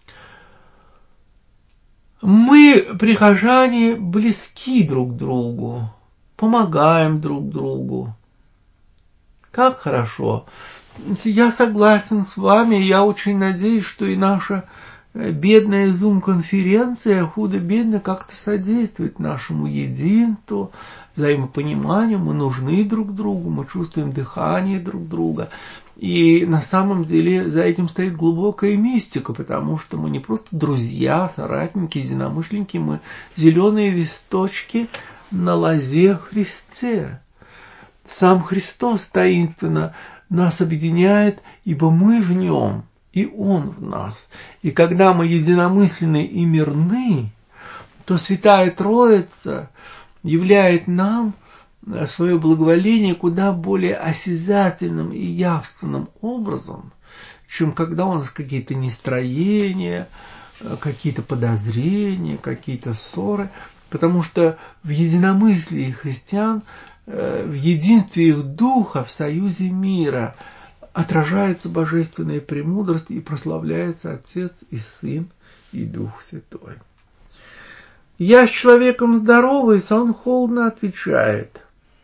Speaker 1: Мы, прихожане, близки друг к другу, помогаем друг другу. Как хорошо! Я согласен с вами, я очень надеюсь, что и наша бедная Zoom-конференция, худо-бедно, как-то содействует нашему единству, взаимопониманию. Мы нужны друг другу, мы чувствуем дыхание друг друга. И на самом деле за этим стоит глубокая мистика, потому что мы не просто друзья, соратники, единомышленники, мы зеленые листочки на лозе Христе. Сам Христос таинственно нас объединяет, ибо мы в Нем, и Он в нас. И когда мы единомысленны и мирны, то Святая Троица являет нам свое благоволение куда более осязательным и явственным образом, чем когда у нас какие-то нестроения, какие-то подозрения, какие-то ссоры, потому что в единомыслии христиан, в единстве их духа, в союзе мира отражается божественная премудрость и прославляется Отец и Сын и Дух Святой. Я с человеком здороваюсь, а он холодно отвечает.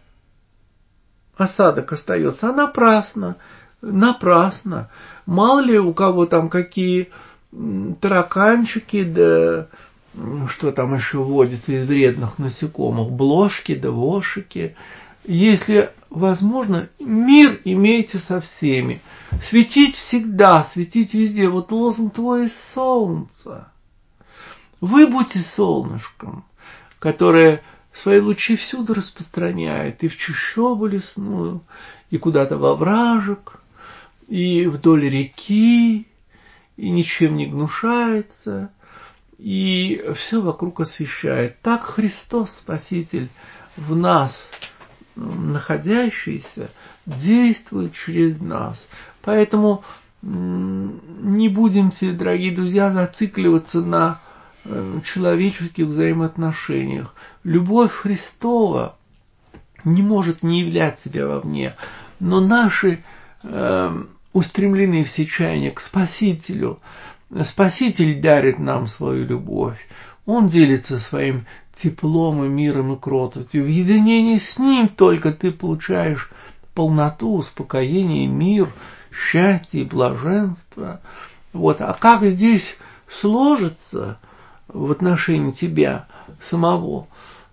Speaker 1: Осадок остается, а напрасно. Мало ли у кого там какие тараканчики, да что там еще водится из вредных насекомых, блошки да вошики. Если возможно, мир имейте со всеми. Светить всегда, светить везде. Вот лозунг твой из солнца. Вы будьте солнышком, которое свои лучи всюду распространяет, и в чащобу лесную, и куда-то во вражек, и вдоль реки, и ничем не гнушается, и все вокруг освещает. Так Христос, Спаситель, в нас находящийся, действует через нас. Поэтому не будемте, дорогие друзья, зацикливаться на человеческих взаимоотношениях. Любовь Христова не может не являть себя вовне, но наши устремлены все чаяния к Спасителю. Спаситель дарит нам свою любовь. Он делится своим теплом и миром и кротостью. В единении с Ним только ты получаешь полноту, успокоение, мир, счастье и блаженство. Вот. А как здесь сложится в отношении тебя самого,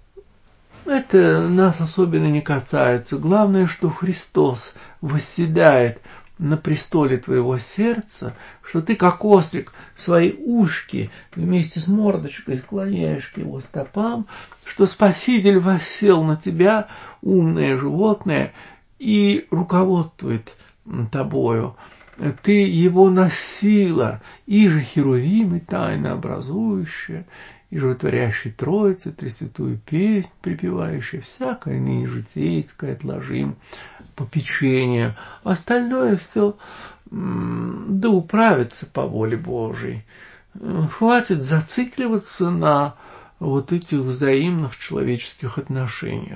Speaker 1: это нас особенно не касается. Главное, что Христос восседает на престоле твоего сердца, что ты, как ослик, свои ушки вместе с мордочкой склоняешь к его стопам, что Спаситель воссел на тебя, умное животное, и руководствует тобою. Ты его носила, и же Херувим, и тайно образующая, и животворящей Троицы, Тресвятую песнь припевающая, всякое ныне житейское отложим попечение. Остальное все да управится по воле Божией. Хватит зацикливаться на вот этих взаимных человеческих отношениях.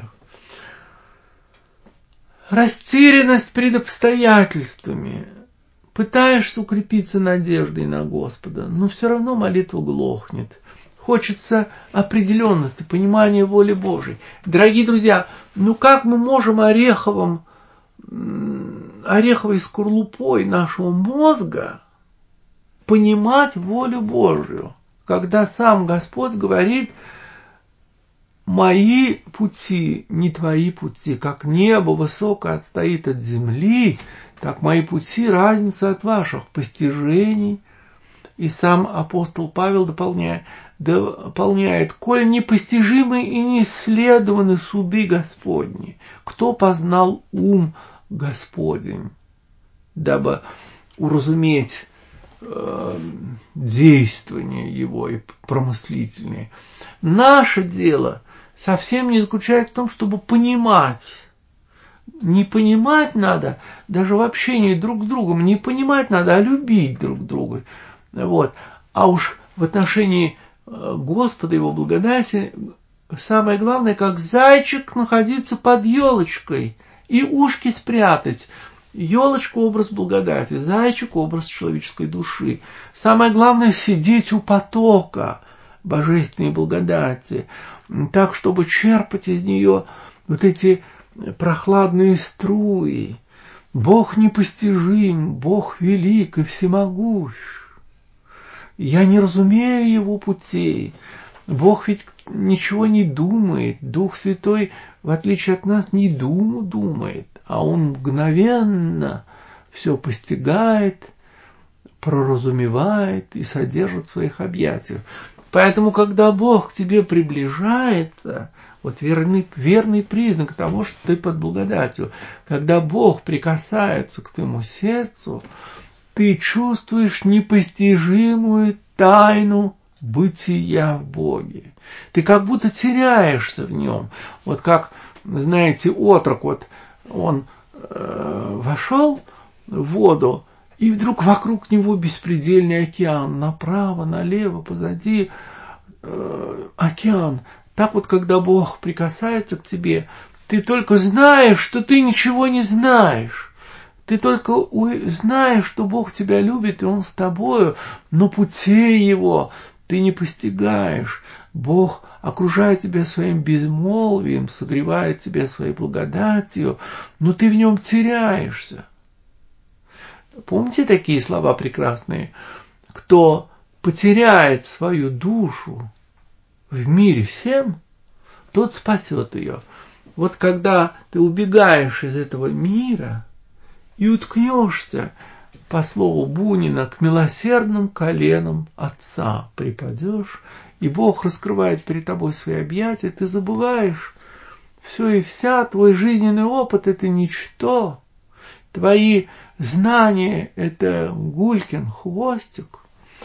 Speaker 1: Растерянность пред обстоятельствами. Пытаешься укрепиться надеждой на Господа, но все равно молитва глохнет. Хочется определенности, понимания воли Божией. Дорогие друзья, как мы можем ореховой скорлупой нашего мозга понимать волю Божию, когда сам Господь говорит: мои пути не твои пути, как небо высоко отстоит от земли, так мои пути разница от ваших постижений. И сам апостол Павел дополняет: коль непостижимы и неисследованы суды Господни, кто познал ум Господень, дабы уразуметь действование его и промыслительные. Наше дело совсем не заключается в том, чтобы понимать. Не понимать надо, даже в общении друг с другом, не понимать надо, а любить друг друга. Вот. А уж в отношении Господа, Его благодати, самое главное, как зайчик, находиться под елочкой и ушки спрятать. Елочка – образ благодати, зайчик – образ человеческой души. Самое главное – сидеть у потока божественной благодати, так, чтобы черпать из нее вот эти прохладные струи. Бог непостижим, Бог велик и всемогущ. Я не разумею Его путей. Бог ведь ничего не думает. Дух Святой, в отличие от нас, не думает, а Он мгновенно все постигает, проразумевает и содержит в своих объятиях. Поэтому, когда Бог к тебе приближается, вот верный признак того, что ты под благодатью, когда Бог прикасается к твоему сердцу, ты чувствуешь непостижимую тайну бытия в Боге. Ты как будто теряешься в нем. Вот как, знаете, отрок, вот он вошел в воду, и вдруг вокруг него беспредельный океан, направо, налево, позади океан. Так вот, когда Бог прикасается к тебе, ты только знаешь, что ты ничего не знаешь. Ты только знаешь, что Бог тебя любит, и Он с тобою, но путей Его ты не постигаешь. Бог окружает тебя своим безмолвием, согревает тебя своей благодатью, но ты в нем теряешься. Помните такие слова прекрасные? Кто потеряет свою душу в мире всем, тот спасет ее. Вот когда ты убегаешь из этого мира и уткнешься, по слову Бунина, к милосердным коленам Отца припадешь, и Бог раскрывает перед тобой свои объятия, ты забываешь все и вся, твой жизненный опыт – это ничто. Твои знания – это гулькин хвостик,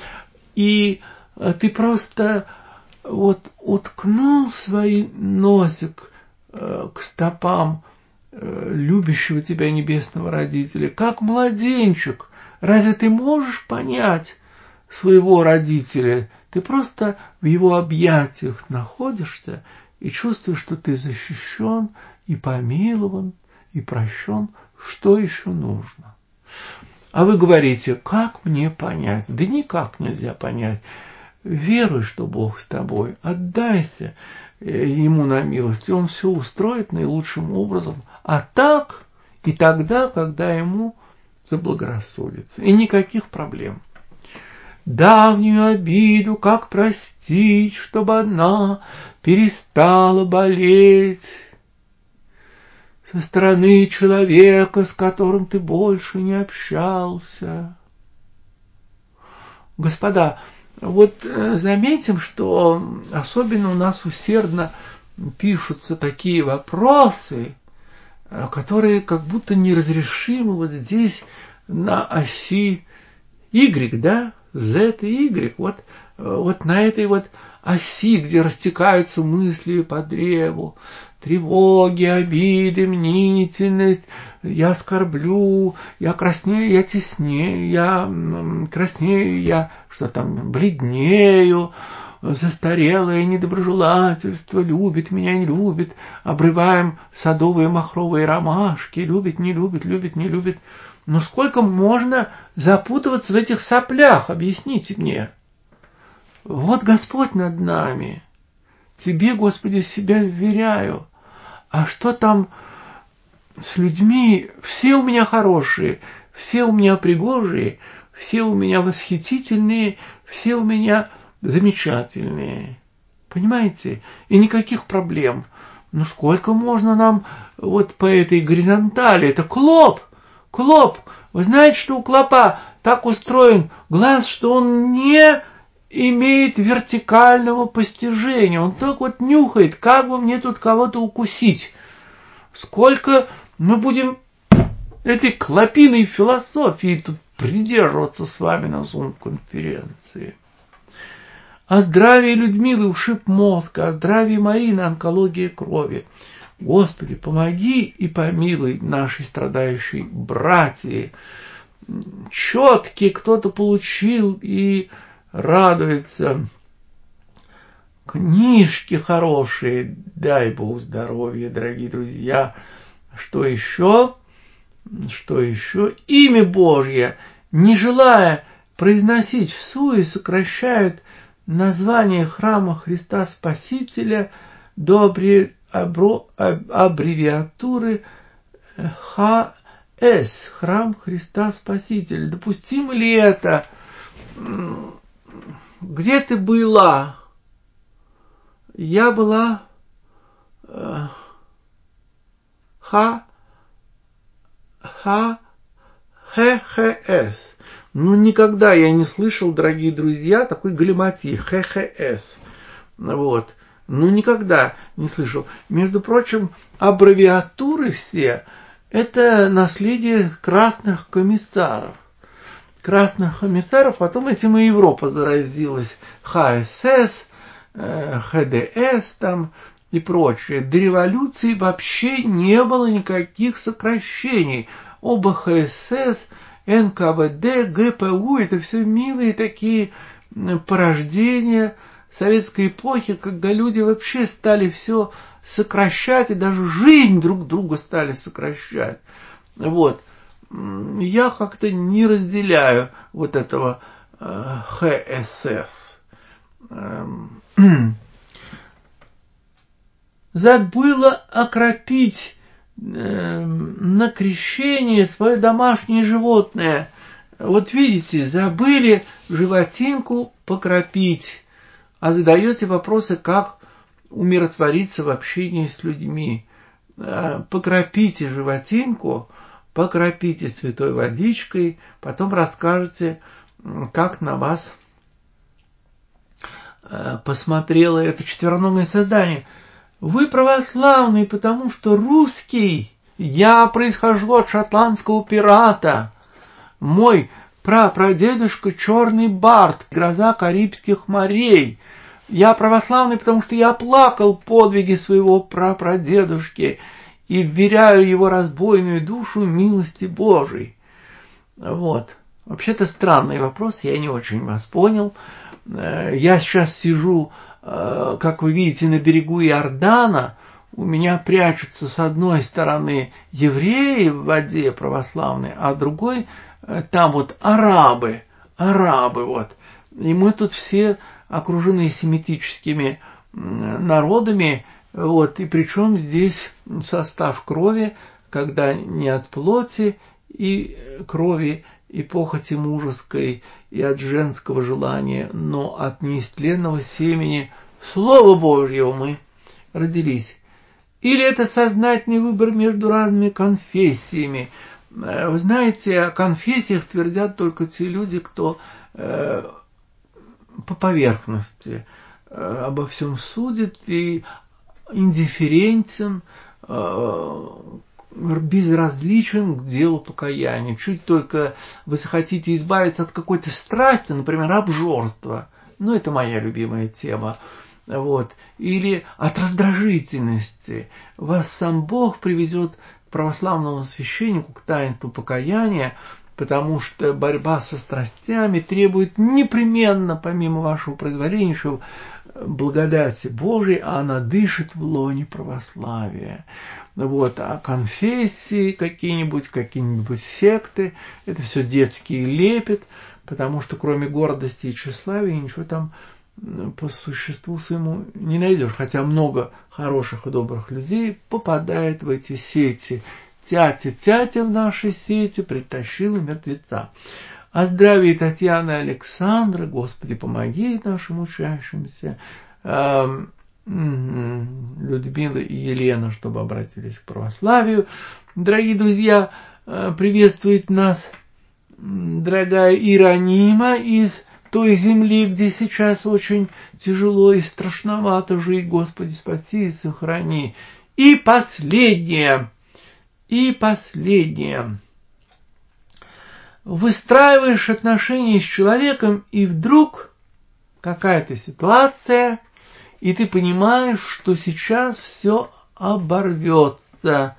Speaker 1: и ты просто вот уткнул свой носик к стопам любящего тебя небесного родителя, как младенчик. Разве ты можешь понять своего родителя? Ты просто в его объятиях находишься и чувствуешь, что ты защищен и помилован и прощен. Что еще нужно? А вы говорите, как мне понять? Да никак нельзя понять. Веруй, что Бог с тобой, отдайся Ему на милость, и Он все устроит наилучшим образом. А так и тогда, когда Ему заблагорассудится. И никаких проблем. Давнюю обиду как простить, чтобы она перестала болеть со стороны человека, с которым ты больше не общался. Господа, вот заметим, что особенно у нас усердно пишутся такие вопросы, которые как будто неразрешимы вот здесь на оси Y, да, Z и Y, вот на этой вот оси, где растекаются мысли по древу, тревоги, обиды, мнительность, я скорблю, я краснею, я теснею, я краснею, я что там, бледнею, застарелое недоброжелательство, любит меня, не любит, обрываем садовые махровые ромашки, любит, не любит, любит, не любит. Но сколько можно запутываться в этих соплях, объясните мне. Вот Господь над нами. Тебе, Господи, себя вверяю. А что там с людьми? Все у меня хорошие, все у меня пригожие, все у меня восхитительные, все у меня замечательные. Понимаете? И никаких проблем. Ну сколько можно нам вот по этой горизонтали? Это клоп. Вы знаете, что у клопа так устроен глаз, что он не имеет вертикального постижения. Он так вот нюхает, как бы мне тут кого-то укусить. Сколько мы будем этой клопиной философии тут придерживаться с вами на Зум-конференции. О здравии Людмилы ушиб мозг, о здравии Марины онкология крови. Господи, помоги и помилуй нашей страдающей братьи. Четки кто-то получил и радуется. Книжки хорошие, дай Бог здоровья, дорогие друзья. Что еще? Имя Божье, не желая произносить всуе, сокращают название храма Христа Спасителя до аббревиатуры ХС, храм Христа Спасителя. Допустимо ли это? Где ты была? Я была ХХС. Ну, никогда я не слышал, дорогие друзья, такой галиматьи, ХХС. Вот. Ну, никогда не слышал. Между прочим, аббревиатуры все – это наследие красных комиссаров. Красных комиссаров, потом этим и Европа заразилась. ХСС, ХДС там и прочее. До революции вообще не было никаких сокращений. ОБХСС, НКВД, ГПУ – это все милые такие порождения советской эпохи, когда люди вообще стали все сокращать, и даже жизнь друг друга стали сокращать. Вот. Я как-то не разделяю вот этого ХСС. Забыла окропить на крещение свое домашнее животное. Вот видите, забыли животинку покропить, а задаете вопросы, как умиротвориться в общении с людьми. Покропите животинку, покропите святой водичкой, потом расскажете, как на вас посмотрело это четвероногое создание. Вы православный, потому что русский. Я происхожу от шотландского пирата. Мой прапрадедушка черный бард, гроза Карибских морей. Я православный, потому что я плакал подвиги своего прапрадедушки и вверяю его разбойную душу милости Божией. Вот. Вообще-то странный вопрос, я не очень вас понял. Я сейчас сижу, как вы видите, на берегу Иордана. У меня прячутся с одной стороны евреи в воде православные, а другой там вот арабы вот. И мы тут все окружены семитическими народами, вот, и причем здесь состав крови, когда не от плоти и крови и похоти мужеской, и от женского желания, но от неистленного семени Слова Божьего мы родились. Или это сознательный выбор между разными конфессиями. Вы знаете, о конфессиях твердят только те люди, кто по поверхности обо всем судит и индифферентен, безразличен к делу покаяния. Чуть только вы захотите избавиться от какой-то страсти, например, обжорства, ну, это моя любимая тема, вот, или от раздражительности, вас сам Бог приведет к православному священнику, к таинству покаяния, потому что борьба со страстями требует непременно, помимо вашего произволения, еще благодати Божией, а она дышит в лоне православия. Вот, а конфессии какие-нибудь секты, это все детский лепет, потому что кроме гордости и тщеславия ничего там по существу своему не найдешь, хотя много хороших и добрых людей попадает в эти сети. Тятя в нашей сети притащила мертвеца. О здравии Татьяны и Александра, Господи, помоги нашим учащимся, Людмила и Елена, чтобы обратились к православию. Дорогие друзья, приветствует нас дорогая Иеронима из той земли, где сейчас очень тяжело и страшновато жить. Господи, спаси и сохрани. И последнее. Выстраиваешь отношения с человеком, и вдруг какая-то ситуация, и ты понимаешь, что сейчас все оборвется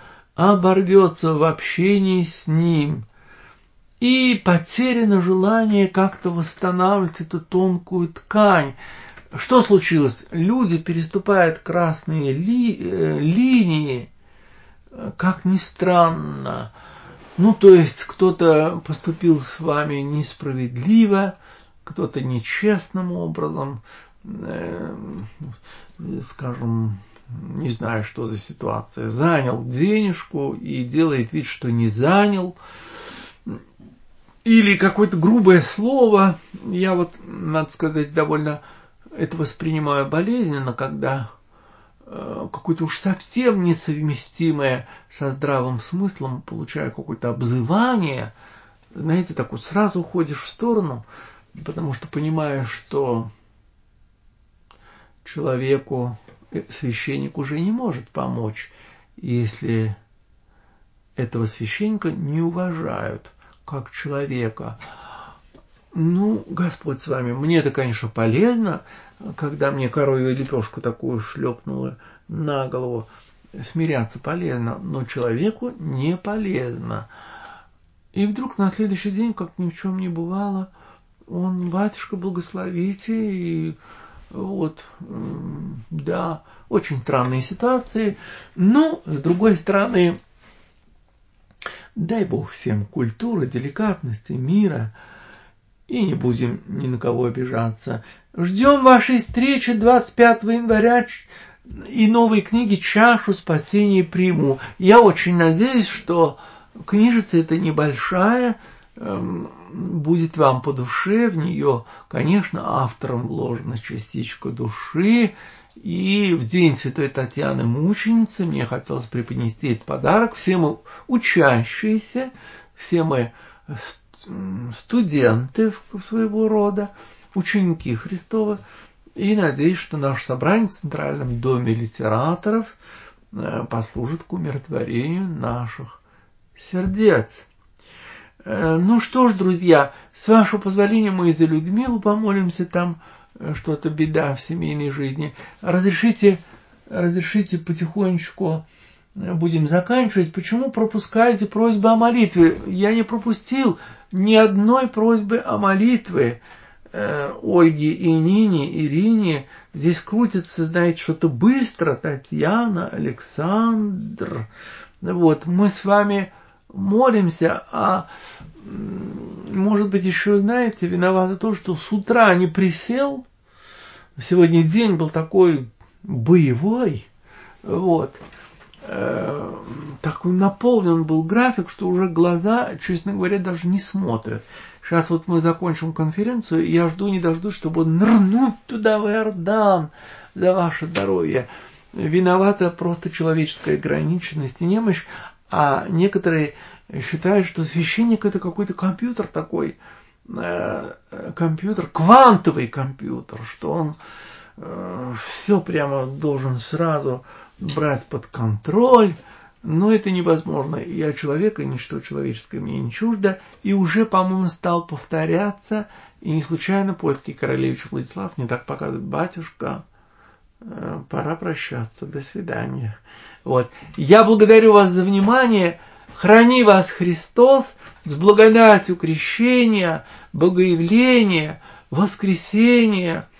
Speaker 1: в общении с ним. И потеряно желание как-то восстанавливать эту тонкую ткань. Что случилось? Люди переступают красные линии, как ни странно. Ну, то есть, кто-то поступил с вами несправедливо, кто-то нечестным образом, скажем, не знаю, что за ситуация, занял денежку и делает вид, что не занял, или какое-то грубое слово. Я вот, надо сказать, довольно это воспринимаю болезненно, когда какое-то уж совсем несовместимое со здравым смыслом получаю какое-то обзывание, знаете, так вот сразу уходишь в сторону, потому что понимаешь, что человеку, священник уже не может помочь, если этого священника не уважают как человека. Ну, Господь с вами. Мне это, конечно, полезно, когда мне коровью лепешку такую шлепнула на голову. Смиряться полезно, но человеку не полезно. И вдруг на следующий день, как ни в чем не бывало, он: батюшка, благословите, и вот, да, очень странные ситуации. Но, с другой стороны, дай Бог всем культуры, деликатности, мира, и не будем ни на кого обижаться. Ждем вашей встречи 25 января и новой книги «Чашу спасения приму». Я очень надеюсь, что книжица эта небольшая, будет вам по душе. В нее, конечно, автором вложена частичка души. И в день Святой Татьяны Мученицы мне хотелось преподнести этот подарок. Все мы учащиеся, все мы студенты своего рода, ученики Христовы. И надеюсь, что наше собрание в Центральном доме литераторов послужит к умиротворению наших сердец. Ну что ж, друзья, с вашего позволения мы и за Людмилу помолимся, там что-то беда в семейной жизни. Разрешите потихонечку будем заканчивать. Почему пропускаете просьбы о молитве? Я не пропустил ни одной просьбы о молитве. Ольге и Нине, Ирине. Здесь крутится, знаете, что-то быстро. Татьяна, Александр. Вот, мы с вами молимся, а может быть еще, знаете, виновато то, что с утра не присел. Сегодня день был такой боевой. Вот. Такой наполнен был график, что уже глаза, честно говоря, даже не смотрят. Сейчас вот мы закончим конференцию, и я жду не дождусь, чтобы нырнуть туда, в Иордан, за ваше здоровье. Виновата просто человеческая ограниченность и немощь, а некоторые считают, что священник — это какой-то компьютер такой, компьютер, квантовый компьютер, что он все прямо должен сразу брать под контроль. Но это невозможно. Я человек, и ничто человеческое мне не чуждо. И уже, по-моему, стал повторяться. И не случайно польский королевич Владислав мне так показывает: батюшка, пора прощаться, до свидания. Вот. Я благодарю вас за внимание. Храни вас Христос с благодатью крещения, богоявления, воскресения,